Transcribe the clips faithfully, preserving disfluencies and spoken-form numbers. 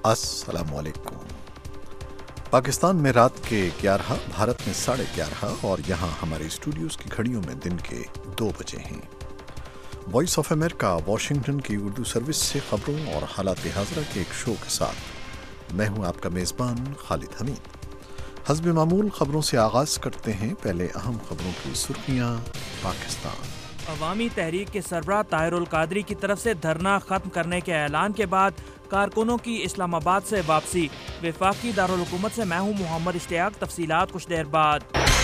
अस्सलाम वालेकुम। पाकिस्तान में रात के ग्यारह, भारत में साढ़े ग्यारह और यहाँ हमारे स्टूडियोज़ की घड़ियों में दिन के दो बजे हैं। वॉइस ऑफ अमेरिका वाशिंगटन की उर्दू सर्विस से खबरों और हालात हाज़रा के एक शो के साथ मैं हूँ आपका मेज़बान खालिद हमीद। हस्ब मामूल खबरों से आगाज़ करते हैं। पहले अहम खबरों की सुर्खियाँ। पाकिस्तान अवामी तहरीक के सरबराह ताहिरुल कादरी की तरफ से धरना खत्म करने के ऐलान के बाद कारकुनों की इस्लामाबाद से वापसी। वफाकी दारुल हुकूमत से मैं हूँ मोहम्मद इश्तियाक। तफसीलात कुछ देर बाद।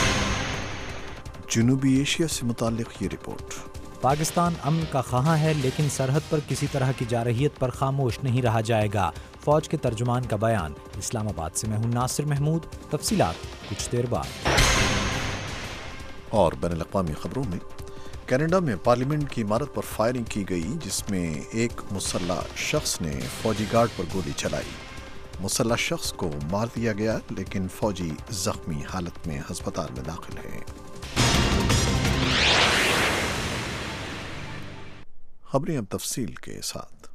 जनूबी एशिया से मुताल्लिक ये रिपोर्ट। पाकिस्तान अमन का ख़्वाह है, लेकिन सरहद पर किसी तरह की जारहियत पर खामोश नहीं रहा जाएगा। फौज के तर्जुमान का बयान। इस्लामाबाद से मैं हूँ नासिर महमूद। तफसीलात कुछ देर बाद। और बैनुल अक़वामी खबरों में कनाडा में पार्लियामेंट की इमारत पर फायरिंग की गई, जिसमें एक मुसल्लह शख्स ने फौजी गार्ड पर गोली चलाई। मुसल्लह शख्स को मार दिया गया, लेकिन फौजी जख्मी हालत में अस्पताल में दाखिल है। खबरें अब तफसील के साथ।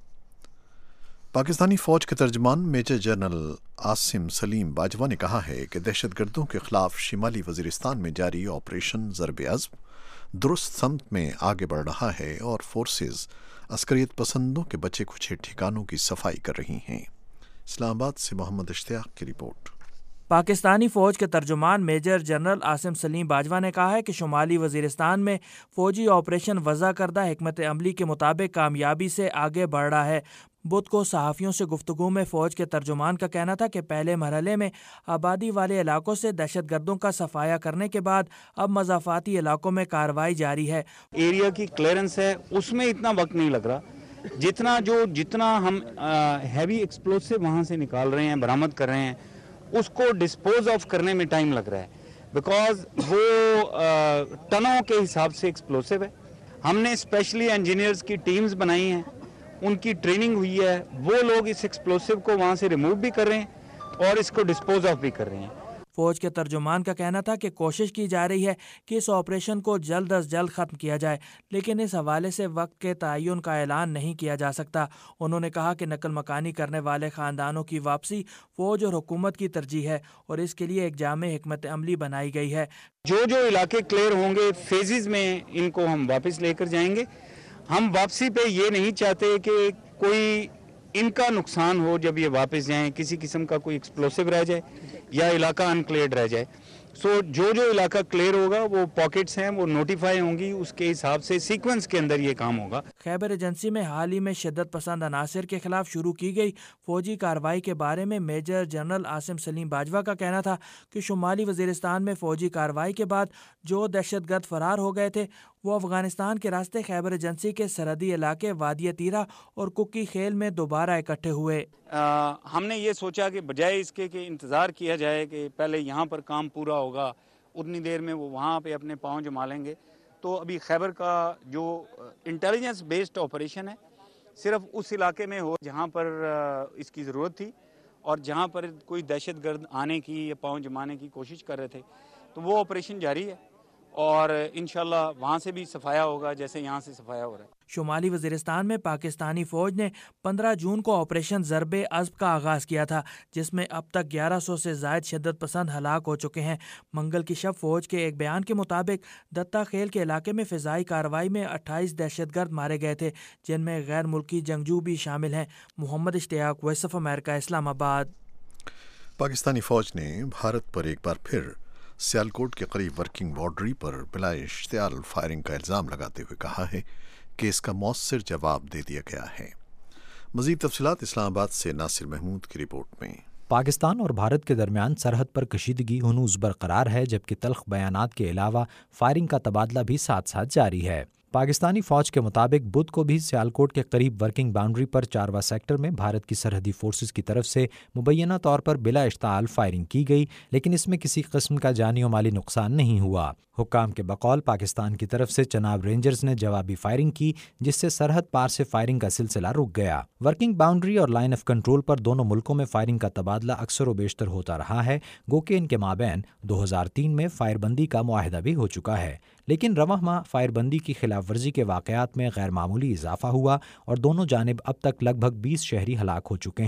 पाकिस्तानी फौज के तर्जमान मेजर जनरल आसिम सलीम बाजवा ने कहा है कि दहशतगर्दों के खिलाफ शिमाली वजीरिस्तान में जारी ऑपरेशन ज़र्ब-ए-अज़्म दुरुस्त समत में आगे बढ़ रहा है और फोर्सेस अस्करियत पसंदों के बचे कुछ ठिकानों की सफाई कर रही हैं। इस्लामाबाद से मोहम्मद इश्तियाक की रिपोर्ट। पाकिस्तानी फ़ौज के तर्जुमान मेजर जनरल आसिम सलीम बाजवा ने कहा है कि शुमाली वजीरिस्तान में फ़ौजी ऑपरेशन वज़ा करदा हिकमत अमली के मुताबिक कामयाबी से आगे बढ़ रहा है। बुध को सहाफ़ियों से गुफ्तगू में फ़ौज के तर्जुमान का कहना था कि पहले मरहले में आबादी वाले इलाकों से दहशतगर्दों का सफाया करने के बाद अब मज़ाफ़ाती इलाकों में कार्रवाई जारी है। एरिया की क्लियरेंस है, उसमें इतना वक्त नहीं लग रहा जितना जो जितना हम हैवी एक्सप्लोसिव वहाँ से निकाल रहे हैं, बरामद कर रहे हैं, उसको डिस्पोज ऑफ करने में टाइम लग रहा है, बिकॉज वो आ, टनों के हिसाब से एक्सप्लोसिव है। हमने स्पेशली इंजीनियर्स की टीम्स बनाई हैं, उनकी ट्रेनिंग हुई है, वो लोग इस एक्सप्लोसिव को वहाँ से रिमूव भी कर रहे हैं और इसको डिस्पोज ऑफ भी कर रहे हैं। फौज के तर्जुमान का कहना था कि कोशिश की जा रही है कि इस ऑपरेशन को जल्द अज जल्द ख़त्म किया जाए, लेकिन इस हवाले से वक्त के तयन का ऐलान नहीं किया जा सकता। उन्होंने कहा कि नकल मकानी करने वाले ख़ानदानों की वापसी फ़ौज और हुकूमत की तरजीह है और इसके लिए एक जामे हिकमत अमली बनाई गई है। जो जो इलाके क्लियर होंगे फेजेस में इनको हम वापस लेकर जाएंगे। हम वापसी पे ये नहीं चाहते कि कोई इनका नुकसान हो जब ये वापस जाएं, किसी किस्म का कोई एक्सप्लोसिव रह जाए या इलाका अनक्लियर्ड रह जाए। सो so, जो जो इलाका क्लियर होगा वो पॉकेट्स हैं वो नोटिफाई होंगी, उसके हिसाब से सीक्वेंस के अंदर ये काम होगा। खैबर एजेंसी में हाल ही में शिद्दत पसंद अनासर के खिलाफ शुरू की गई फौजी कार्रवाई के बारे में मेजर जनरल आसिम सलीम बाजवा का कहना था कि शुमाली वजीरिस्तान में फौजी कार्रवाई के बाद जो दहशतगर्द फरार हो गए थे वो अफगानिस्तान के रास्ते खैबर एजेंसी के सरहदी इलाके वादी तीरा और कुकी खेल में दोबारा इकट्ठे हुए। आ, हमने ये सोचा कि बजाय इसके कि इंतज़ार किया जाए कि पहले यहाँ पर काम पूरा होगा, उतनी देर में वो वहाँ पे अपने पाँव जमा लेंगे, तो अभी खैबर का जो इंटेलिजेंस बेस्ड ऑपरेशन है सिर्फ उस इलाके में हो जहाँ पर इसकी ज़रूरत थी और जहाँ पर कोई दहशतगर्द आने की या पाँव जमाने की कोशिश कर रहे थे, तो वो ऑपरेशन जारी है और इंशाल्लाह वहाँ से भी सफाया होगा जैसे यहाँ से सफाया हो रहा है। शुमाली वजीरिस्तान में पाकिस्तानी फ़ौज ने पंद्रह जून को ऑपरेशन ज़र्ब-ए-अज़्म का आगाज़ किया था, जिसमें अब तक ग्यारह सौ से ज़ायद शिद्दत पसंद हलाक हो चुके हैं। मंगल की शब फ़ौज के एक बयान के मुताबिक दत्ता खेल के इलाके में फ़िज़ाई कार्रवाई में अट्ठाईस दहशतगर्द मारे गए थे, जिनमें गैर मुल्की जंगजू भी शामिल हैं। Mohammad Ishtiaq, voice of America, Islamabad. Pakistani फ़ौज ने भारत पर एक बार फिर सियालकोट के करीब वर्किंग बाउंड्री पर बिला इश्तियाल फायरिंग का इल्ज़ाम लगाते हुए कहा है कि इसका मौसर जवाब दे दिया गया है। मज़ीद तफसीलात इस्लामाबाद से नासिर महमूद की रिपोर्ट में। पाकिस्तान और भारत के दरमियान सरहद पर कशीदगी हनूज़ बरकरार है, जबकि तल्ख बयानात के अलावा फायरिंग का तबादला भी साथ साथ जारी है। पाकिस्तानी फौज के मुताबिक बुध को भी सियालकोट के करीब वर्किंग बाउंड्री पर चारवा सेक्टर में भारत की सरहदी फोर्सेस की तरफ से मुबैना तौर पर बिला इश्ताल फायरिंग की गई, लेकिन इसमें किसी किस्म का जानी और माली नुकसान नहीं हुआ। हुक्काम के बकौल पाकिस्तान की तरफ से चनाब रेंजर्स ने जवाबी फायरिंग की, जिससे सरहद पार से फायरिंग का सिलसिला रुक गया। वर्किंग बाउंड्री और लाइन ऑफ कंट्रोल पर दोनों मुल्कों में फायरिंग का तबादला अक्सर व बेशतर होता रहा है, गो कि इनके माबैन दो हज़ार तीन में फायरबंदी का मुआहदा भी हो चुका है। लेकिन रवां माह फायरबंदी की खिलाफ वर्जी के वाक़यात में गैर मामूली इजाफा हुआ और दोनों जानिब अब तक लगभग बीस शहरी हलाक हो चुके हैं।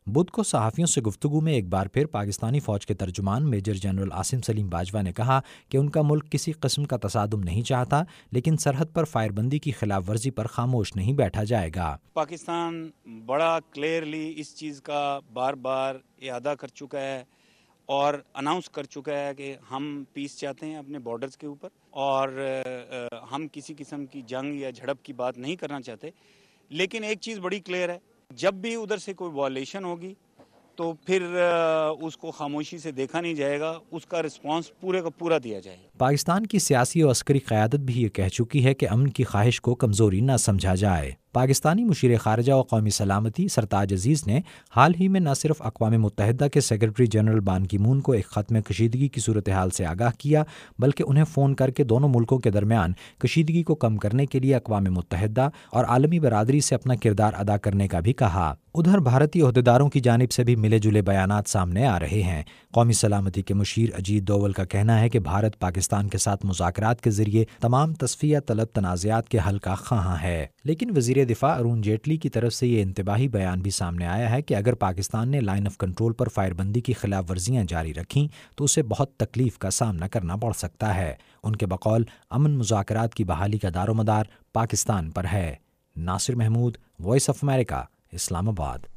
بدھ کو صحافیوں سے گفتگو میں ایک بار پھر پاکستانی فوج کے ترجمان میجر جنرل عاصم سلیم باجوہ نے کہا کہ ان کا ملک کسی قسم کا تصادم نہیں چاہتا، لیکن سرحد پر فائر بندی کی خلاف ورزی پر خاموش نہیں بیٹھا جائے گا۔ پاکستان بڑا کلیئرلی اس چیز کا بار بار اعادہ کر چکا ہے اور اناؤنس کر چکا ہے کہ ہم پیس چاہتے ہیں اپنے بارڈرز کے اوپر، اور ہم کسی قسم کی جنگ یا جھڑپ کی بات نہیں کرنا چاہتے۔ لیکن ایک چیز بڑی کلیئر ہے، جب بھی ادھر سے کوئی وائلیشن ہوگی تو پھر اس کو خاموشی سے دیکھا نہیں جائے گا، اس کا رسپانس پورے کا پورا دیا جائے گا۔ پاکستان کی سیاسی اور عسکری قیادت بھی یہ کہہ چکی ہے کہ امن کی خواہش کو کمزوری نہ سمجھا جائے۔ پاکستانی مشیر خارجہ و قومی سلامتی سرتاج عزیز نے حال ہی میں نہ صرف اقوام متحدہ کے سیکرٹری جنرل بان کی مون کو ایک خط میں کشیدگی کی صورتحال سے آگاہ کیا، بلکہ انہیں فون کر کے دونوں ملکوں کے درمیان کشیدگی کو کم کرنے کے لیے اقوام متحدہ اور عالمی برادری سے اپنا کردار ادا کرنے کا بھی کہا۔ ادھر بھارتی عہدیداروں کی جانب سے بھی ملے جلے بیانات سامنے آ رہے ہیں۔ قومی سلامتی کے مشیر اجیت ڈوول کا کہنا ہے کہ بھارت پاکستان کے ساتھ مذاکرات کے ذریعے تمام تصفیہ طلب تنازعات کے حل کا خواہاں ہے، لیکن وزیر دفاع ارون جیٹلی کی طرف سے یہ انتباہی بیان بھی سامنے آیا ہے کہ اگر پاکستان نے لائن آف کنٹرول پر فائر بندی کی خلاف ورزیاں جاری رکھیں تو اسے بہت تکلیف کا سامنا کرنا پڑ سکتا ہے۔ ان کے بقول امن مذاکرات کی بحالی کا دار و مدار پاکستان پر ہے۔ Nasir Mahmood, voice of America, Islamabad.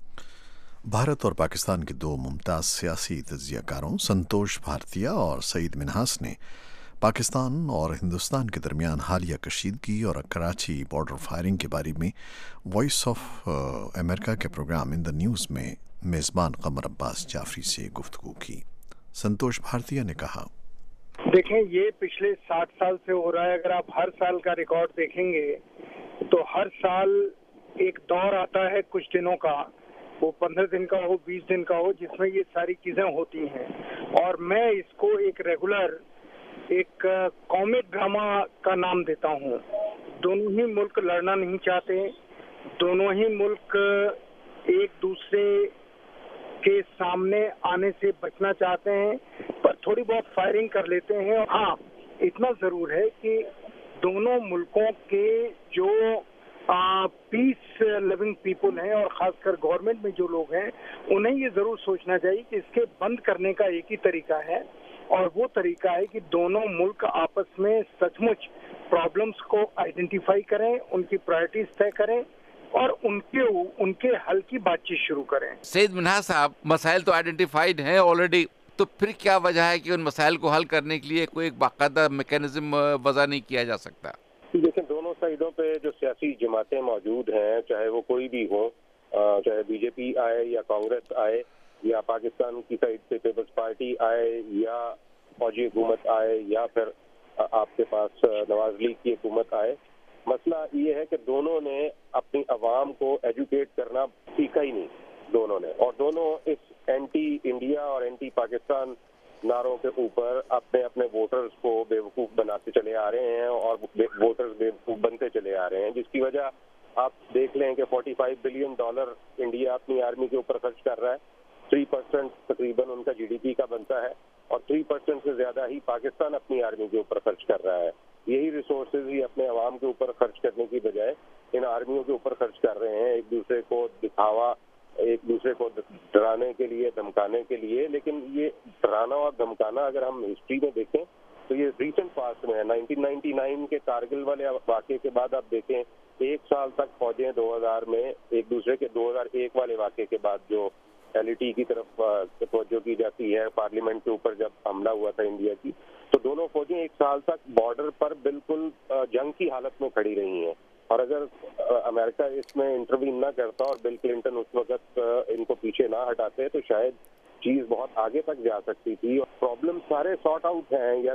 Bharat اور پاکستان کے دو ممتاز سیاسی تجزیہ کاروں سنتوش بھارتیہ اور سعید منہاس نے پاکستان اور ہندوستان کے درمیان حالیہ کشیدگی اور کراچی بارڈر فائرنگ کے بارے میں وائس آف امریکہ کے پروگرام ان دا نیوز میں میزبان قمر عباس جعفری سے گفتگو کی۔ سنتوش بھارتیہ نے کہا، دیکھیں یہ پچھلے ساٹھ سال سے ہو رہا ہے۔ اگر آپ ہر سال کا ریکارڈ دیکھیں گے تو ہر سال ایک دور آتا ہے کچھ دنوں کا، وہ پندرہ دن کا ہو، بیس دن کا ہو، جس میں یہ ساری چیزیں ہوتی ہیں، اور میں اس کو ایک ریگولر ایک کامک ڈرامہ کا نام دیتا ہوں۔ دونوں ہی ملک لڑنا نہیں چاہتے، دونوں ہی ملک ایک دوسرے کے سامنے آنے سے بچنا چاہتے ہیں، پر تھوڑی بہت فائرنگ کر لیتے ہیں۔ ہاں اتنا ضرور ہے کہ دونوں ملکوں کے جو پیس لیونگ پیپل ہیں اور خاص کر گورنمنٹ میں جو لوگ ہیں، انہیں یہ ضرور سوچنا چاہیے کہ اس کے بند کرنے کا ایک ہی طریقہ ہے، اور وہ طریقہ ہے کہ دونوں ملک آپس میں سچ مچ پرابلمس کو آئیڈینٹیفائی کریں، ان کی پرائرٹیز طے کریں اور ان کے ان کے حل کی بات چیت شروع کریں۔ سعید منہاس صاحب، مسائل تو آئیڈینٹیفائڈ ہیں آلریڈی، تو پھر کیا وجہ ہے کہ ان مسائل کو حل کرنے کے لیے کوئی ایک باقاعدہ میکینزم وضع نہیں کیا جا سکتا؟ لیکن دونوں سائڈوں پہ جو سیاسی جماعتیں موجود ہیں، چاہے وہ کوئی بھی ہوں، چاہے بی جے پی آئے یا کانگریس آئے یا پاکستان کی سائڈ سے پیپلز پارٹی آئے یا فوجی حکومت آئے یا پھر آپ کے پاس نواز لیگ کی حکومت آئے، مسئلہ یہ ہے کہ دونوں نے اپنی عوام کو ایجوکیٹ کرنا سیکھا ہی نہیں دونوں نے، اور دونوں اس اینٹی انڈیا اور اینٹی پاکستان نعروں کے اوپر اپنے اپنے ووٹرز کو بیوقوف بناتے چلے آ رہے ہیں اور ووٹرز بیوقوف بنتے چلے آ رہے ہیں، جس کی وجہ آپ دیکھ لیں کہ forty five billion dollar India اپنی آرمی کے اوپر خرچ کر رہا ہے، تھری پرسینٹ تقریباً ان کا جی ڈی پی کا بنتا ہے، اور تھری پرسینٹ سے زیادہ ہی پاکستان اپنی آرمی کے اوپر خرچ کر رہا ہے۔ یہی ریسورسز ہی اپنے عوام کے اوپر خرچ کرنے کی بجائے ان آرمیوں کے اوپر خرچ کر رہے ہیں، ایک دوسرے کو دکھاوا، ایک دوسرے کو ڈرانے کے لیے، دھمکانے کے لیے۔ لیکن یہ ڈرانا اور دھمکانا اگر ہم ہسٹری میں دیکھیں تو یہ ریسنٹ پاسٹ میں ہے، نائنٹین نائنٹی نائن کے کارگل والے واقعے کے بعد آپ دیکھیں ایک سال تک فوجیں دو ہزار میں ایک دوسرے کے دو ہزار ایک والے واقعے کے بعد جو ایل ای ٹی کی طرف توجہ کی جاتی ہے، پارلیمنٹ کے اوپر جب حملہ ہوا تھا انڈیا کی، تو دونوں فوجیں ایک سال تک بارڈر پر بالکل جنگ کی حالت میں کھڑی رہی ہیں، اور اگر امریکہ اس میں انٹروین نہ کرتا اور بل کلنٹن اس وقت ان کو پیچھے نہ ہٹاتے تو شاید چیز بہت آگے تک جا سکتی تھی۔ پرابلم سارے سارٹ آؤٹ ہیں یا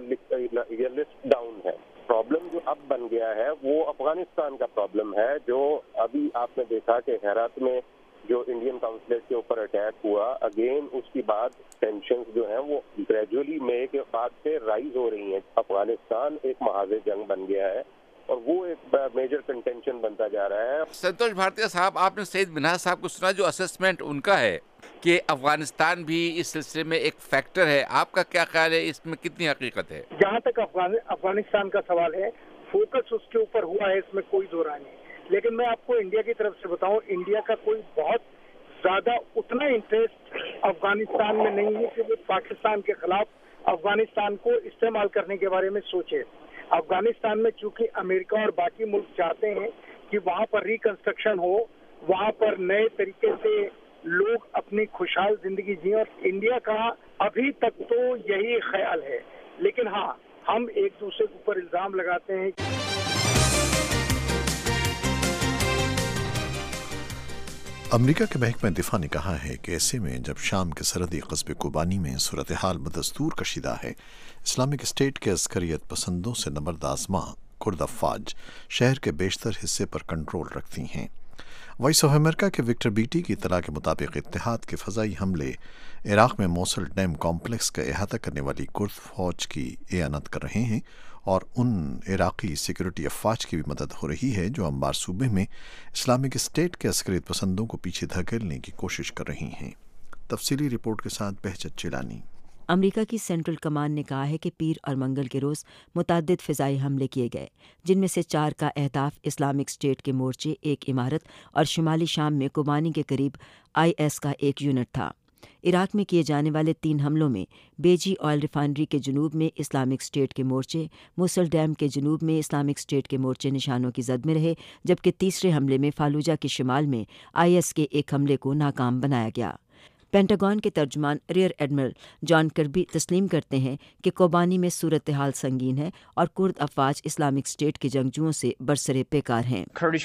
لسٹ ڈاؤن ہے۔ پرابلم جو اب بن گیا ہے وہ افغانستان کا پرابلم ہے، جو ابھی آپ نے دیکھا کہ ہیرات میں جو انڈین کانسولیٹ کے اوپر اٹیک ہوا، اگین اس کے بعد ٹینشنز جو ہیں وہ گریجولی مئی کے بعد سے رائز ہو رہی ہیں۔ افغانستان ایک محاذ جنگ بن گیا ہے اور وہ ایک میجر کنٹینشن بنتا جا رہا ہے۔ سنتوش بھارتیہ صاحب، آپ نے سعید منہاس صاحب کو سنا جو اسسمنٹ ان کا ہے کہ افغانستان بھی اس سلسلے میں ایک فیکٹر ہے، آپ کا کیا خیال ہے، اس میں کتنی حقیقت ہے؟ جہاں تک افغانستان کا سوال ہے، فوکس اس کے اوپر ہوا ہے، اس میں کوئی دو رائے نہیں، لیکن میں آپ کو انڈیا کی طرف سے بتاؤں، انڈیا کا کوئی بہت زیادہ اتنا انٹرسٹ افغانستان میں نہیں ہے کہ وہ پاکستان کے خلاف افغانستان کو استعمال کرنے کے بارے میں سوچے. افغانستان میں چونکہ امریکہ اور باقی ملک چاہتے ہیں کہ وہاں پر ریکنسٹرکشن ہو, وہاں پر نئے طریقے سے لوگ اپنی خوشحال زندگی جئیں, اور انڈیا کا ابھی تک تو یہی خیال ہے. لیکن ہاں, ہم ایک دوسرے کے اوپر الزام لگاتے ہیں. امریکہ کے محکمہ دفاع نے کہا ہے کہ ایسے میں جب شام کے سرحدی قصبے کوبانی میں صورتحال بدستور کشیدہ ہے, اسلامک اسٹیٹ کے عسکریت پسندوں سے نبرد آزما کرد افواج شہر کے بیشتر حصے پر کنٹرول رکھتی ہیں. وائس آف امریکہ کے وکٹر بیٹی کی اطلاع کے مطابق اتحاد کے فضائی حملے عراق میں موصل ڈیم کمپلیکس کا احاطہ کرنے والی کرد فوج کی اعانت کر رہے ہیں, اور ان عراقی سیکورٹی افواج کی بھی مدد ہو رہی ہے جو انبار صوبے میں اسلامک اسٹیٹ کے عسکریت پسندوں کو پیچھے دھکیلنے کی کوشش کر رہی ہیں. تفصیلی رپورٹ کے ساتھ بہجت چیلانی. امریکہ کی سینٹرل کمان نے کہا ہے کہ پیر اور منگل کے روز متعدد فضائی حملے کیے گئے, جن میں سے چار کا اہداف اسلامک اسٹیٹ کے مورچے, ایک عمارت اور شمالی شام میں کوبانی کے قریب آئی ایس کا ایک یونٹ تھا. عراق میں کیے جانے والے تین حملوں میں بیجی آئل ریفائنری کے جنوب میں اسلامک اسٹیٹ کے مورچے, موصل ڈیم کے جنوب میں اسلامک اسٹیٹ کے مورچے نشانوں کی زد میں رہے, جبکہ تیسرے حملے میں فالوجہ کے شمال میں آئی ایس کے ایک حملے کو ناکام بنایا گیا. پینٹاگون کے ترجمان ریئر ایڈمرل جان کربی تسلیم کرتے ہیں کہ کوبانی میں صورتحال سنگین ہے اور کرد افواج اسلامک اسٹیٹ کے جنگجوؤں سے برسرے پیکار ہیں.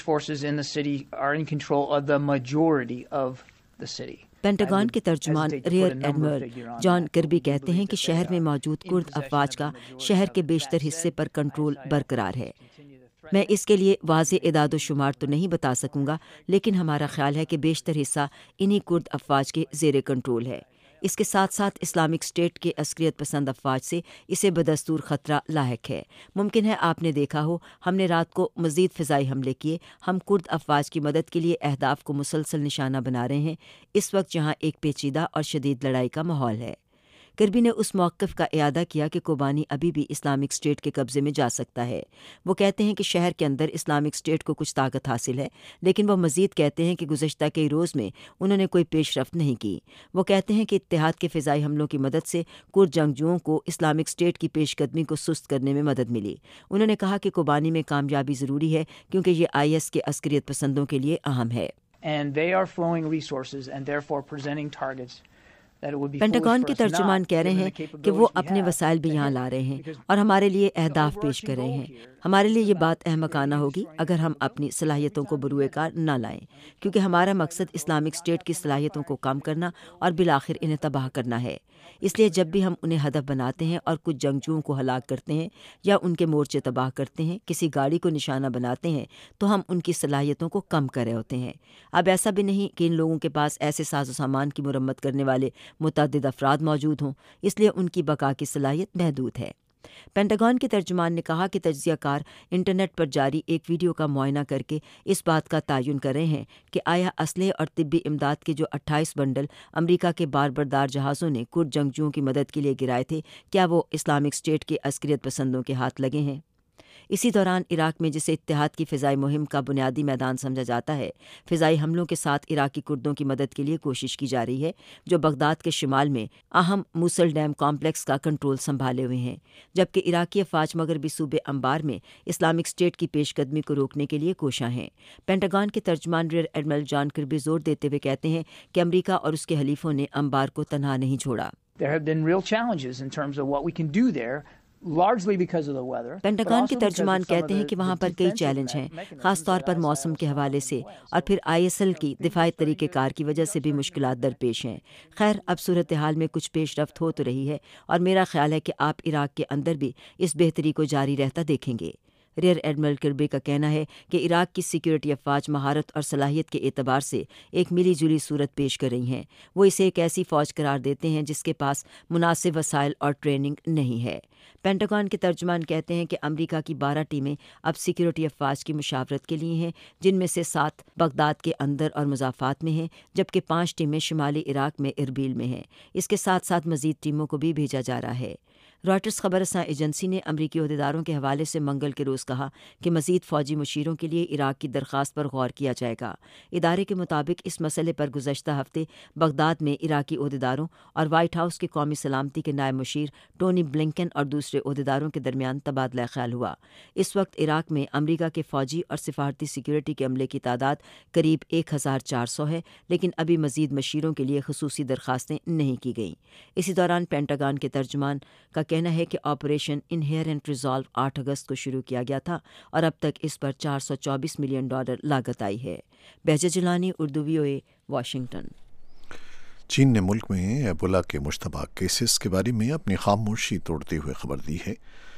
پینٹاگون کے ترجمان ریئر ایڈمرل جان کربی کہتے ہیں کہ شہر میں موجود کرد افواج کا شہر کے بیشتر حصے پر کنٹرول برقرار ہے. میں اس کے لیے واضح اعداد و شمار تو نہیں بتا سکوں گا, لیکن ہمارا خیال ہے کہ بیشتر حصہ انہی کرد افواج کے زیر کنٹرول ہے. اس کے ساتھ ساتھ اسلامک اسٹیٹ کے عسکریت پسند افواج سے اسے بدستور خطرہ لاحق ہے. ممکن ہے آپ نے دیکھا ہو, ہم نے رات کو مزید فضائی حملے کیے. ہم کرد افواج کی مدد کے لیے اہداف کو مسلسل نشانہ بنا رہے ہیں اس وقت جہاں ایک پیچیدہ اور شدید لڑائی کا ماحول ہے. کربی نے اس موقف کا اعادہ کیا کہ کوبانی ابھی بھی اسلامک اسٹیٹ کے قبضے میں جا سکتا ہے. وہ کہتے ہیں کہ شہر کے اندر اسلامک اسٹیٹ کو کچھ طاقت حاصل ہے, لیکن وہ مزید کہتے ہیں کہ گزشتہ کئی روز میں انہوں نے کوئی پیش رفت نہیں کی. وہ کہتے ہیں کہ اتحاد کے فضائی حملوں کی مدد سے کرد جنگجوؤں کو اسلامک اسٹیٹ کی پیش قدمی کو سست کرنے میں مدد ملی. انہوں نے کہا کہ کوبانی میں کامیابی ضروری ہے کیونکہ یہ آئی ایس کے عسکریت پسندوں کے لیے اہم ہے. And they are flowing resources and therefore presenting targets. Pentagon کے ترجمان کہہ رہے ہیں کہ وہ اپنے وسائل بھی یہاں لا رہے ہیں اور ہمارے لیے اہداف پیش کر رہے ہیں. ہمارے لیے یہ بات احمقانہ ہوگی اگر ہم اپنی صلاحیتوں کو بروئے کار نہ لائیں, کیونکہ ہمارا مقصد اسلامک اسٹیٹ کی صلاحیتوں کو کم کرنا اور بالآخر انہیں تباہ کرنا ہے. اس لیے جب بھی ہم انہیں ہدف بناتے ہیں اور کچھ جنگجوؤں کو ہلاک کرتے ہیں یا ان کے مورچے تباہ کرتے ہیں, کسی گاڑی کو نشانہ بناتے ہیں, تو ہم ان کی صلاحیتوں کو کم کر رہے ہوتے ہیں. اب ایسا بھی نہیں کہ ان لوگوں کے پاس ایسے ساز و سامان کی مرمت کرنے والے متعدد افراد موجود ہوں, اس لیے ان کی بقا کی صلاحیت محدود ہے. پینٹاگون کے ترجمان نے کہا کہ تجزیہ کار انٹرنیٹ پر جاری ایک ویڈیو کا معائنہ کر کے اس بات کا تعین کر رہے ہیں کہ آیا اسلحے اور طبی امداد کے جو اٹھائیس بنڈل امریکہ کے بار بردار جہازوں نے کرد جنگجوؤں کی مدد کے لیے گرائے تھے, کیا وہ اسلامک اسٹیٹ کے عسکریت پسندوں کے ہاتھ لگے ہیں. اسی دوران عراق میں جسے اتحاد کی فضائی مہم کا بنیادی میدان سمجھا جاتا ہے, فضائی حملوں کے ساتھ عراقی کردوں کی مدد کے لیے کوشش کی جا رہی ہے جو بغداد کے شمال میں اہم موصل ڈیم کمپلیکس کا کنٹرول سنبھالے ہوئے ہیں, جبکہ عراقی افواج مغربی صوبے انبار میں اسلامک اسٹیٹ کی پیش قدمی کو روکنے کے لیے کوشاں ہیں. پینٹاگون کے ترجمان ریئر ایڈمرل جان کربی زور دیتے ہوئے کہتے ہیں کہ امریکہ اور اس کے حلیفوں نے انبار کو تنہا نہیں چھوڑا. There have been real challenges in terms of what we can do there. Pentagon کے ترجمان کہتے ہیں کہ وہاں پر کئی چیلنج ہیں, خاص طور پر موسم کے حوالے سے, اور پھر آئی ایس ایل کی دفاعی طریقہ کار کی وجہ سے بھی مشکلات درپیش ہیں. خیر, اب صورتحال میں کچھ پیش رفت ہو تو رہی ہے اور میرا خیال ہے کہ آپ عراق کے اندر بھی اس بہتری کو جاری رہتا دیکھیں گے. ریئر ایڈمرل کربی کا کہنا ہے کہ عراق کی سیکیورٹی افواج مہارت اور صلاحیت کے اعتبار سے ایک ملی جلی صورت پیش کر رہی ہیں. وہ اسے ایک ایسی فوج قرار دیتے ہیں جس کے پاس مناسب وسائل اور ٹریننگ نہیں ہے. پینٹاگون کے ترجمان کہتے ہیں کہ امریکہ کی بارہ ٹیمیں اب سیکیورٹی افواج کی مشاورت کے لیے ہیں, جن میں سے سات بغداد کے اندر اور مضافات میں ہیں, جبکہ پانچ ٹیمیں شمالی عراق میں اربیل میں ہیں. اس کے ساتھ ساتھ مزید ٹیموں کو بھی بھیجا جا رہا ہے. رائٹرز خبر رساں ایجنسی نے امریکی عہدیداروں کے حوالے سے منگل کے روز کہا کہ مزید فوجی مشیروں کے لیے عراق کی درخواست پر غور کیا جائے گا۔ ادارے کے مطابق اس مسئلے پر گزشتہ ہفتے بغداد میں عراقی عہدیداروں اور وائٹ ہاؤس کی قومی سلامتی کے نائب مشیر ٹونی بلنکن اور دوسرے عہدیداروں کے درمیان تبادلہ خیال ہوا۔ اس وقت عراق میں امریکہ کے فوجی اور سفارتی سیکورٹی کے عملے کی تعداد قریب ایک ہزار چار سو ہے، لیکن ابھی مزید مشیروں کے لیے خصوصی درخواستیں نہیں کی گئیں۔ اسی دوران پینٹاگان کے ترجمان کا کہنا ہے کہ آپریشن انہیرنٹ ریزالو آٹھ اگست کو شروع کیا گیا تھا اور اب تک اس پر چار سو چوبیس ملین ڈالر لاگت آئی ہے۔ Behja Jilani, Urdu V O A, Washington. چین نے ملک میں ایبولا کے مشتبہ کیسز کے بارے میں اپنی خاموشی توڑتے ہوئے خبر دی ہے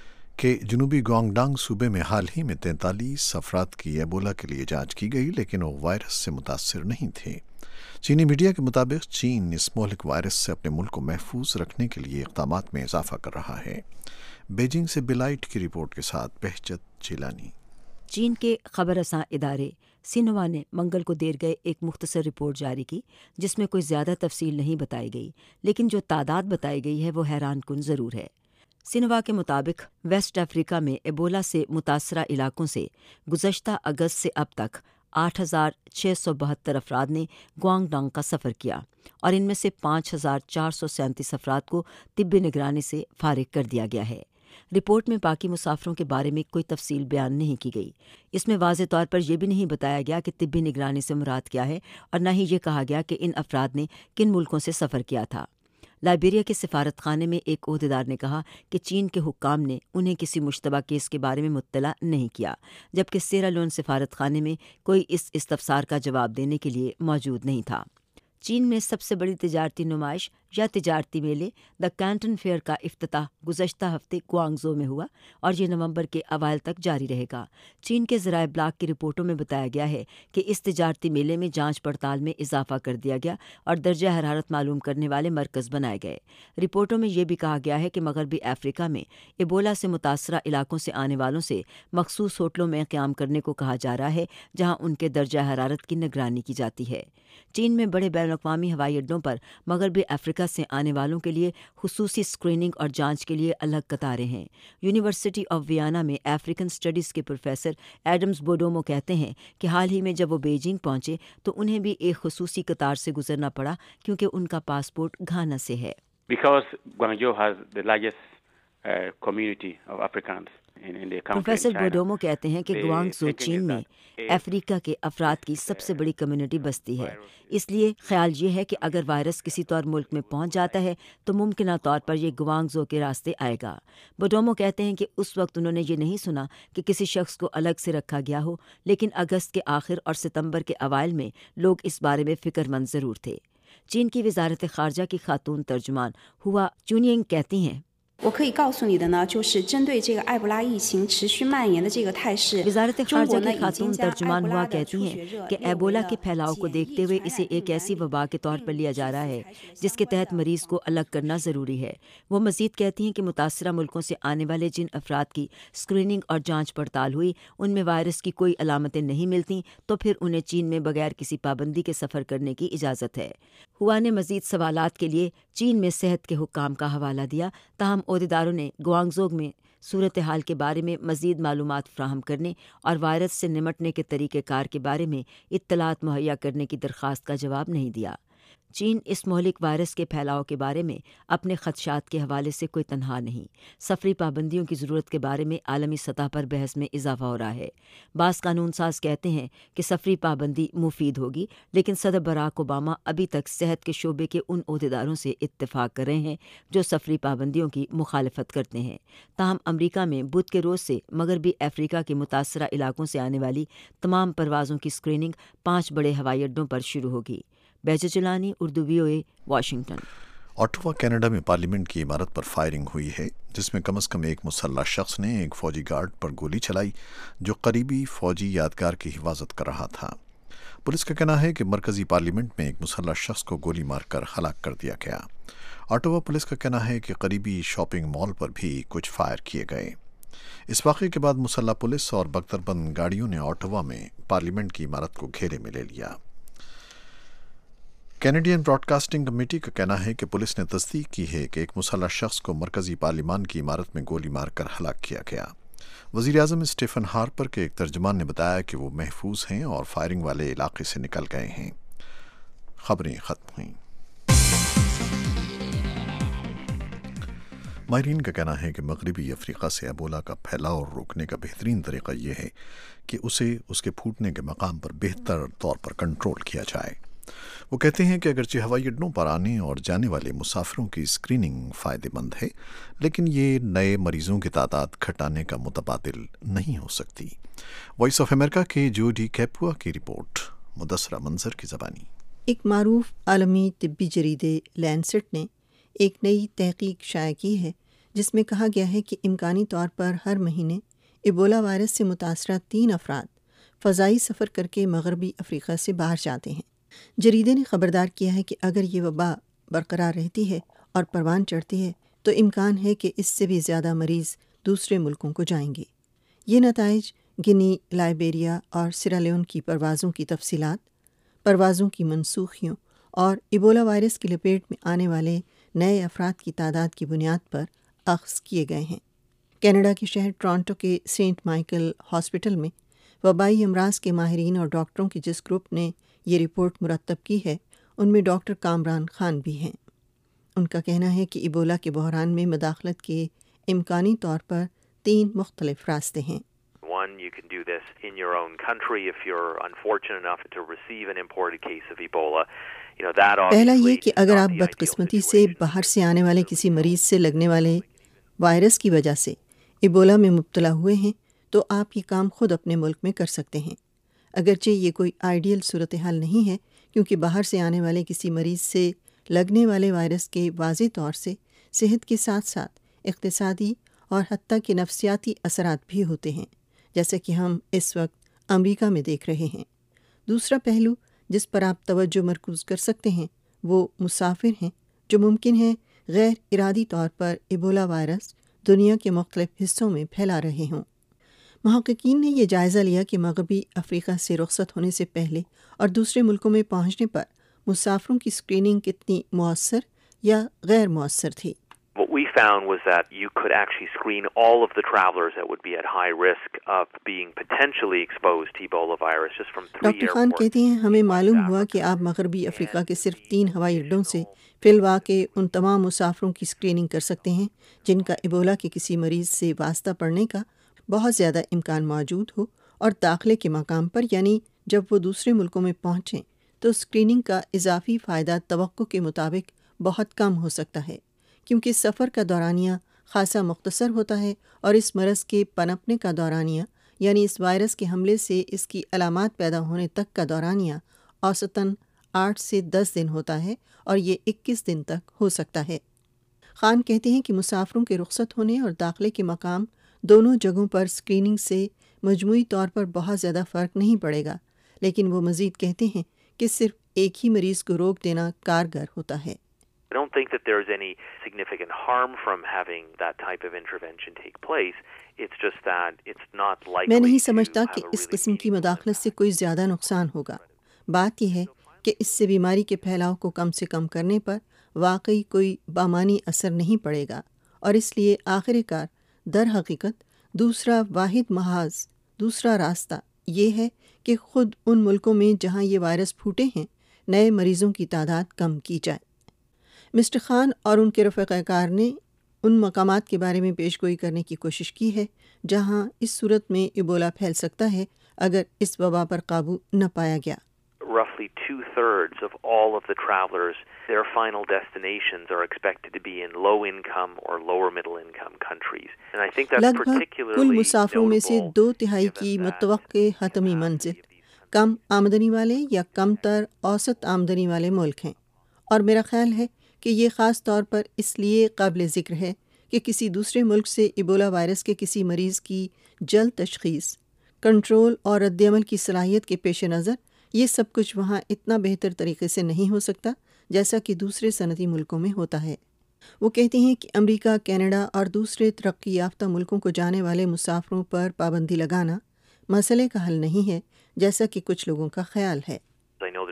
کہ جنوبی گوانگڈانگ صوبے میں حال ہی میں تینتالیس افراد کی ایبولا کے لیے جانچ کی گئی، لیکن وہ وائرس سے متاثر نہیں تھے۔ چینی میڈیا کے مطابق چین اس مہلک وائرس سے اپنے ملک کو محفوظ رکھنے کے لیے اقدامات میں اضافہ کر رہا ہے۔ بیجنگ سے بلائٹ کی رپورٹ کے ساتھ بہجت جیلانی۔ چین کے خبر رساں ادارے سینہوا نے منگل کو دیر گئے ایک مختصر رپورٹ جاری کی جس میں کوئی زیادہ تفصیل نہیں بتائی گئی، لیکن جو تعداد بتائی گئی ہے وہ حیران کن ضرور ہے۔ سینہوا کے مطابق ویسٹ افریقہ میں ایبولا سے متاثرہ علاقوں سے گزشتہ اگست سے اب تک آٹھ ہزار چھ سو بہتر افراد نے گوانگ ڈانگ کا سفر کیا اور ان میں سے پانچ ہزار چار سو سینتیس افراد کو طبی نگرانی سے فارغ کر دیا گیا ہے۔ رپورٹ میں باقی مسافروں کے بارے میں کوئی تفصیل بیان نہیں کی گئی۔ اس میں واضح طور پر یہ بھی نہیں بتایا گیا کہ طبی نگرانی سے مراد کیا ہے اور نہ ہی یہ کہا گیا کہ ان افراد نے کن ملکوں سے سفر کیا تھا۔ لائبیریا کے سفارت خانے میں ایک عہدیدار نے کہا کہ چین کے حکام نے انہیں کسی مشتبہ کیس کے بارے میں مطلع نہیں کیا، جبکہ سیرا لیون سفارت خانے میں کوئی اس استفسار کا جواب دینے کے لیے موجود نہیں تھا۔ چین میں سب سے بڑی تجارتی نمائش یا تجارتی میلے دا کینٹن فیئر کا افتتاح گزشتہ ہفتے گوانگزو میں ہوا اور یہ نومبر کے اوائل تک جاری رہے گا۔ چین کے ذرائع ابلاغ کی رپورٹوں میں بتایا گیا ہے کہ اس تجارتی میلے میں جانچ پڑتال میں اضافہ کر دیا گیا اور درجہ حرارت معلوم کرنے والے مرکز بنائے گئے۔ رپورٹوں میں یہ بھی کہا گیا ہے کہ مغربی افریقہ میں ایبولا سے متاثرہ علاقوں سے آنے والوں سے مخصوص ہوٹلوں میں قیام کرنے کو کہا جا رہا ہے جہاں ان کے درجہ حرارت کی نگرانی کی جاتی ہے۔ چین میں بڑے بین الاقوامی ہوائی اڈوں پر مغربی افریقہ سے آنے والوں کے لیے خصوصی اسکریننگ اور جانچ کے لیے الگ قطاریں ہیں۔ یونیورسٹی آف ویانا میں افریقن اسٹڈیز کے پروفیسر ایڈمز بوڈومو کہتے ہیں کہ حال ہی میں جب وہ بیجنگ پہنچے تو انہیں بھی ایک خصوصی قطار سے گزرنا پڑا کیونکہ ان کا پاسپورٹ گھانا سے ہے۔ Because Guangzhou has the largest uh, community of Africans. Professor Bodomo کہتے ہیں کہ گوانگزو چین میں افریقہ کے افراد کی سب سے بڑی کمیونٹی بستی ہے، اس لیے خیال یہ ہے کہ اگر وائرس کسی طور ملک میں پہنچ جاتا ہے تو ممکنہ طور پر یہ گوانگزو کے راستے آئے گا۔ بوڈومو کہتے ہیں کہ اس وقت انہوں نے یہ نہیں سنا کہ کسی شخص کو الگ سے رکھا گیا ہو، لیکن اگست کے آخر اور ستمبر کے اوائل میں لوگ اس بارے میں فکر مند ضرور تھے۔ چین کی وزارت خارجہ کی خاتون ترجمان ہوا چونینگ کہتی ہیں، وزارت خارجہ کی خاتون ترجمان ہوا کہتی ہیں کہ ایبولا کے پھیلاؤ کو دیکھتے ہوئے اسے ایک ایسی وبا کے طور پر لیا جا رہا ہے جس کے تحت مریض کو الگ کرنا ضروری ہے۔ وہ مزید کہتی ہیں کہ متاثرہ ملکوں سے آنے والے جن افراد کی اسکریننگ اور جانچ پڑتال ہوئی ان میں وائرس کی کوئی علامتیں نہیں ملتی تو پھر انہیں چین میں بغیر کسی پابندی کے سفر کرنے کی اجازت ہے۔ ہوا نے مزید سوالات کے لیے چین میں صحت کے حکام کا حوالہ دیا، تاہم عہدیداروں نے گوانگزو میں صورتحال کے بارے میں مزید معلومات فراہم کرنے اور وائرس سے نمٹنے کے طریقہ کار کے بارے میں اطلاعات مہیا کرنے کی درخواست کا جواب نہیں دیا۔ چین اس مہلک وائرس کے پھیلاؤ کے بارے میں اپنے خدشات کے حوالے سے کوئی تنہا نہیں۔ سفری پابندیوں کی ضرورت کے بارے میں عالمی سطح پر بحث میں اضافہ ہو رہا ہے۔ بعض قانون ساز کہتے ہیں کہ سفری پابندی مفید ہوگی، لیکن صدر براک اوباما ابھی تک صحت کے شعبے کے ان عہدیداروں سے اتفاق کر رہے ہیں جو سفری پابندیوں کی مخالفت کرتے ہیں۔ تاہم امریکہ میں بدھ کے روز سے مغربی افریقہ کے متاثرہ علاقوں سے آنے والی تمام پروازوں کی اسکریننگ پانچ بڑے ہوائی اڈوں پر شروع ہوگی۔ بیجا Jilani, Urdu V O A, Washington. Ottawa Canada میں پارلیمنٹ کی عمارت پر فائرنگ ہوئی ہے جس میں کم از کم ایک مسلح شخص نے ایک فوجی گارڈ پر گولی چلائی جو قریبی فوجی یادگار کی حفاظت کر رہا تھا۔ پولیس کا کہنا ہے کہ مرکزی پارلیمنٹ میں ایک مسلح شخص کو گولی مار کر ہلاک کر دیا گیا۔ اوٹوا پولیس کا کہنا ہے کہ قریبی شاپنگ مال پر بھی کچھ فائر کیے گئے۔ اس واقعے کے بعد مسلح پولیس اور بختربند گاڑیوں نے اوٹوا میں پارلیمنٹ کی عمارت کو گھیرے میں لے لیا۔ کینیڈین براڈ کاسٹنگ کمیٹی کا کہنا ہے کہ پولیس نے تصدیق کی ہے کہ ایک مسلح شخص کو مرکزی پارلیمان کی عمارت میں گولی مار کر ہلاک کیا گیا۔ وزیر اعظم اسٹیفن ہارپر کے ایک ترجمان نے بتایا کہ وہ محفوظ ہیں اور فائرنگ والے علاقے سے نکل گئے ہیں۔ خبریں ختم ہوئیں۔ ماہرین کا کہنا ہے کہ مغربی افریقہ سے ایبولا کا پھیلاؤ روکنے کا بہترین طریقہ یہ ہے کہ اسے اس کے پھوٹنے کے مقام پر بہتر طور پر کنٹرول کیا جائے۔ وہ کہتے ہیں کہ اگرچہ ہوائی اڈوں پر آنے اور جانے والے مسافروں کی اسکریننگ فائدہ مند ہے، لیکن یہ نئے مریضوں کی تعداد گھٹانے کا متبادل نہیں ہو سکتی۔ وائس آف امریکہ کے جو ڈی کیپوا کی رپورٹ، مدثرہ منظر کی زبانی۔ ایک معروف عالمی طبی جریدے لینسٹ نے ایک نئی تحقیق شائع کی ہے جس میں کہا گیا ہے کہ امکانی طور پر ہر مہینے ایبولا وائرس سے متاثرہ تین افراد فضائی سفر کر کے مغربی افریقہ سے باہر جاتے ہیں۔ جریدے نے خبردار کیا ہے کہ اگر یہ وبا برقرار رہتی ہے اور پروان چڑھتی ہے تو امکان ہے کہ اس سے بھی زیادہ مریض دوسرے ملکوں کو جائیں گے۔ یہ نتائج گنی، لائبیریا اور سیرالیون کی پروازوں کی تفصیلات، پروازوں کی منسوخیوں اور ایبولا وائرس کی لپیٹ میں آنے والے نئے افراد کی تعداد کی بنیاد پر اخذ کیے گئے ہیں۔ کینیڈا کے شہر ٹورانٹو کے سینٹ مائیکل ہاسپٹل میں وبائی امراض کے ماہرین اور ڈاکٹروں کی جس گروپ نے یہ رپورٹ مرتب کی ہے، ان میں ڈاکٹر کامران خان بھی ہیں۔ ان کا کہنا ہے کہ ایبولا کے بحران میں مداخلت کے امکانی طور پر تین مختلف راستے ہیں۔ One, you can do this in your own country if you're unfortunate enough to receive an imported case of Ebola. You know, that obviously پہلا یہ کہ اگر آپ بدقسمتی سے باہر سے آنے والے کسی مریض سے لگنے والے وائرس کی وجہ سے ایبولا میں مبتلا ہوئے ہیں تو آپ یہ کام خود اپنے ملک میں کر سکتے ہیں۔ اگرچہ یہ کوئی آئیڈیل صورتحال نہیں ہے، کیونکہ باہر سے آنے والے کسی مریض سے لگنے والے وائرس کے واضح طور سے صحت کے ساتھ ساتھ اقتصادی اور حتیٰ کہ نفسیاتی اثرات بھی ہوتے ہیں، جیسا کہ ہم اس وقت امریکہ میں دیکھ رہے ہیں۔ دوسرا پہلو جس پر آپ توجہ مرکوز کر سکتے ہیں وہ مسافر ہیں جو ممکن ہے غیر ارادی طور پر ایبولا وائرس دنیا کے مختلف حصوں میں پھیلا رہے ہوں۔ محققین نے یہ جائزہ لیا کہ مغربی افریقہ سے رخصت ہونے سے پہلے اور دوسرے ملکوں میں پہنچنے پر مسافروں کی اسکریننگ کتنی مؤثر یا غیر مؤثر تھی۔ What we found was that you could actually screen all of the travelers that would be at high risk of being potentially exposed to Ebola virus just from three airports. Doctor Khan کہتے ہیں ہمیں معلوم ہوا کہ آپ مغربی افریقہ کے صرف تین ہوائی اڈوں سے فی الواقع ان تمام مسافروں کی اسکریننگ کر سکتے ہیں جن کا ایبولا کے کسی مریض سے واسطہ پڑنے کا بہت زیادہ امکان موجود ہو، اور داخلے کے مقام پر یعنی جب وہ دوسرے ملکوں میں پہنچیں تو اسکریننگ کا اضافی فائدہ توقع کے مطابق بہت کم ہو سکتا ہے، کیونکہ سفر کا دورانیہ خاصا مختصر ہوتا ہے اور اس مرض کے پنپنے کا دورانیہ یعنی اس وائرس کے حملے سے اس کی علامات پیدا ہونے تک کا دورانیہ اوسطاً آٹھ سے دس دن ہوتا ہے اور یہ اکیس دن تک ہو سکتا ہے۔ خان کہتے ہیں کہ مسافروں کے رخصت ہونے اور داخلے کے مقام دونوں جگہوں پر اسکریننگ سے مجموعی طور پر بہت زیادہ فرق نہیں پڑے گا، لیکن وہ مزید کہتے ہیں کہ صرف ایک ہی مریض کو روک دینا کارگر ہوتا ہے۔ I don't think that there's any significant harm from having that type of intervention take place. It's just that it's not likely. میں نہیں سمجھتا کہ اس قسم کی مداخلت سے کوئی زیادہ نقصان ہوگا۔ بات یہ ہے کہ اس سے بیماری کے پھیلاؤ کو کم سے کم کرنے پر واقعی کوئی بامانی اثر نہیں پڑے گا، اور اس لیے آخر کار در حقیقت دوسرا واحد محاذ، دوسرا راستہ یہ ہے کہ خود ان ملکوں میں جہاں یہ وائرس پھوٹے ہیں نئے مریضوں کی تعداد کم کی جائے۔ مسٹر خان اور ان کے رفقا کار نے ان مقامات کے بارے میں پیش گوئی کرنے کی کوشش کی ہے جہاں اس صورت میں ایبولا پھیل سکتا ہے اگر اس وبا پر قابو نہ پایا گیا۔ Roughly two-thirds of all of the travelers, their final destinations are expected to be in low-income or lower-middle-income countries. And I think that's particularly کل مسافروں میں سے دو تہائی کی متوقع حتمی منزل کم آمدنی والے یا کم تر اوسط آمدنی والے ملک ہیں، اور میرا خیال ہے کہ یہ خاص طور پر اس لیے قابل ذکر ہے کہ کسی دوسرے ملک سے ایبولا وائرس کے کسی مریض کی جلد تشخیص، کنٹرول اور رد عمل کی صلاحیت کے پیش نظر یہ سب کچھ وہاں اتنا بہتر طریقے سے نہیں ہو سکتا جیسا کہ دوسرے صنعتی ملکوں میں ہوتا ہے۔ وہ کہتے ہیں کہ امریکہ، کینیڈا اور دوسرے ترقی یافتہ ملکوں کو جانے والے مسافروں پر پابندی لگانا مسئلے کا حل نہیں ہے جیسا کہ کچھ لوگوں کا خیال ہے۔ I know there's certainly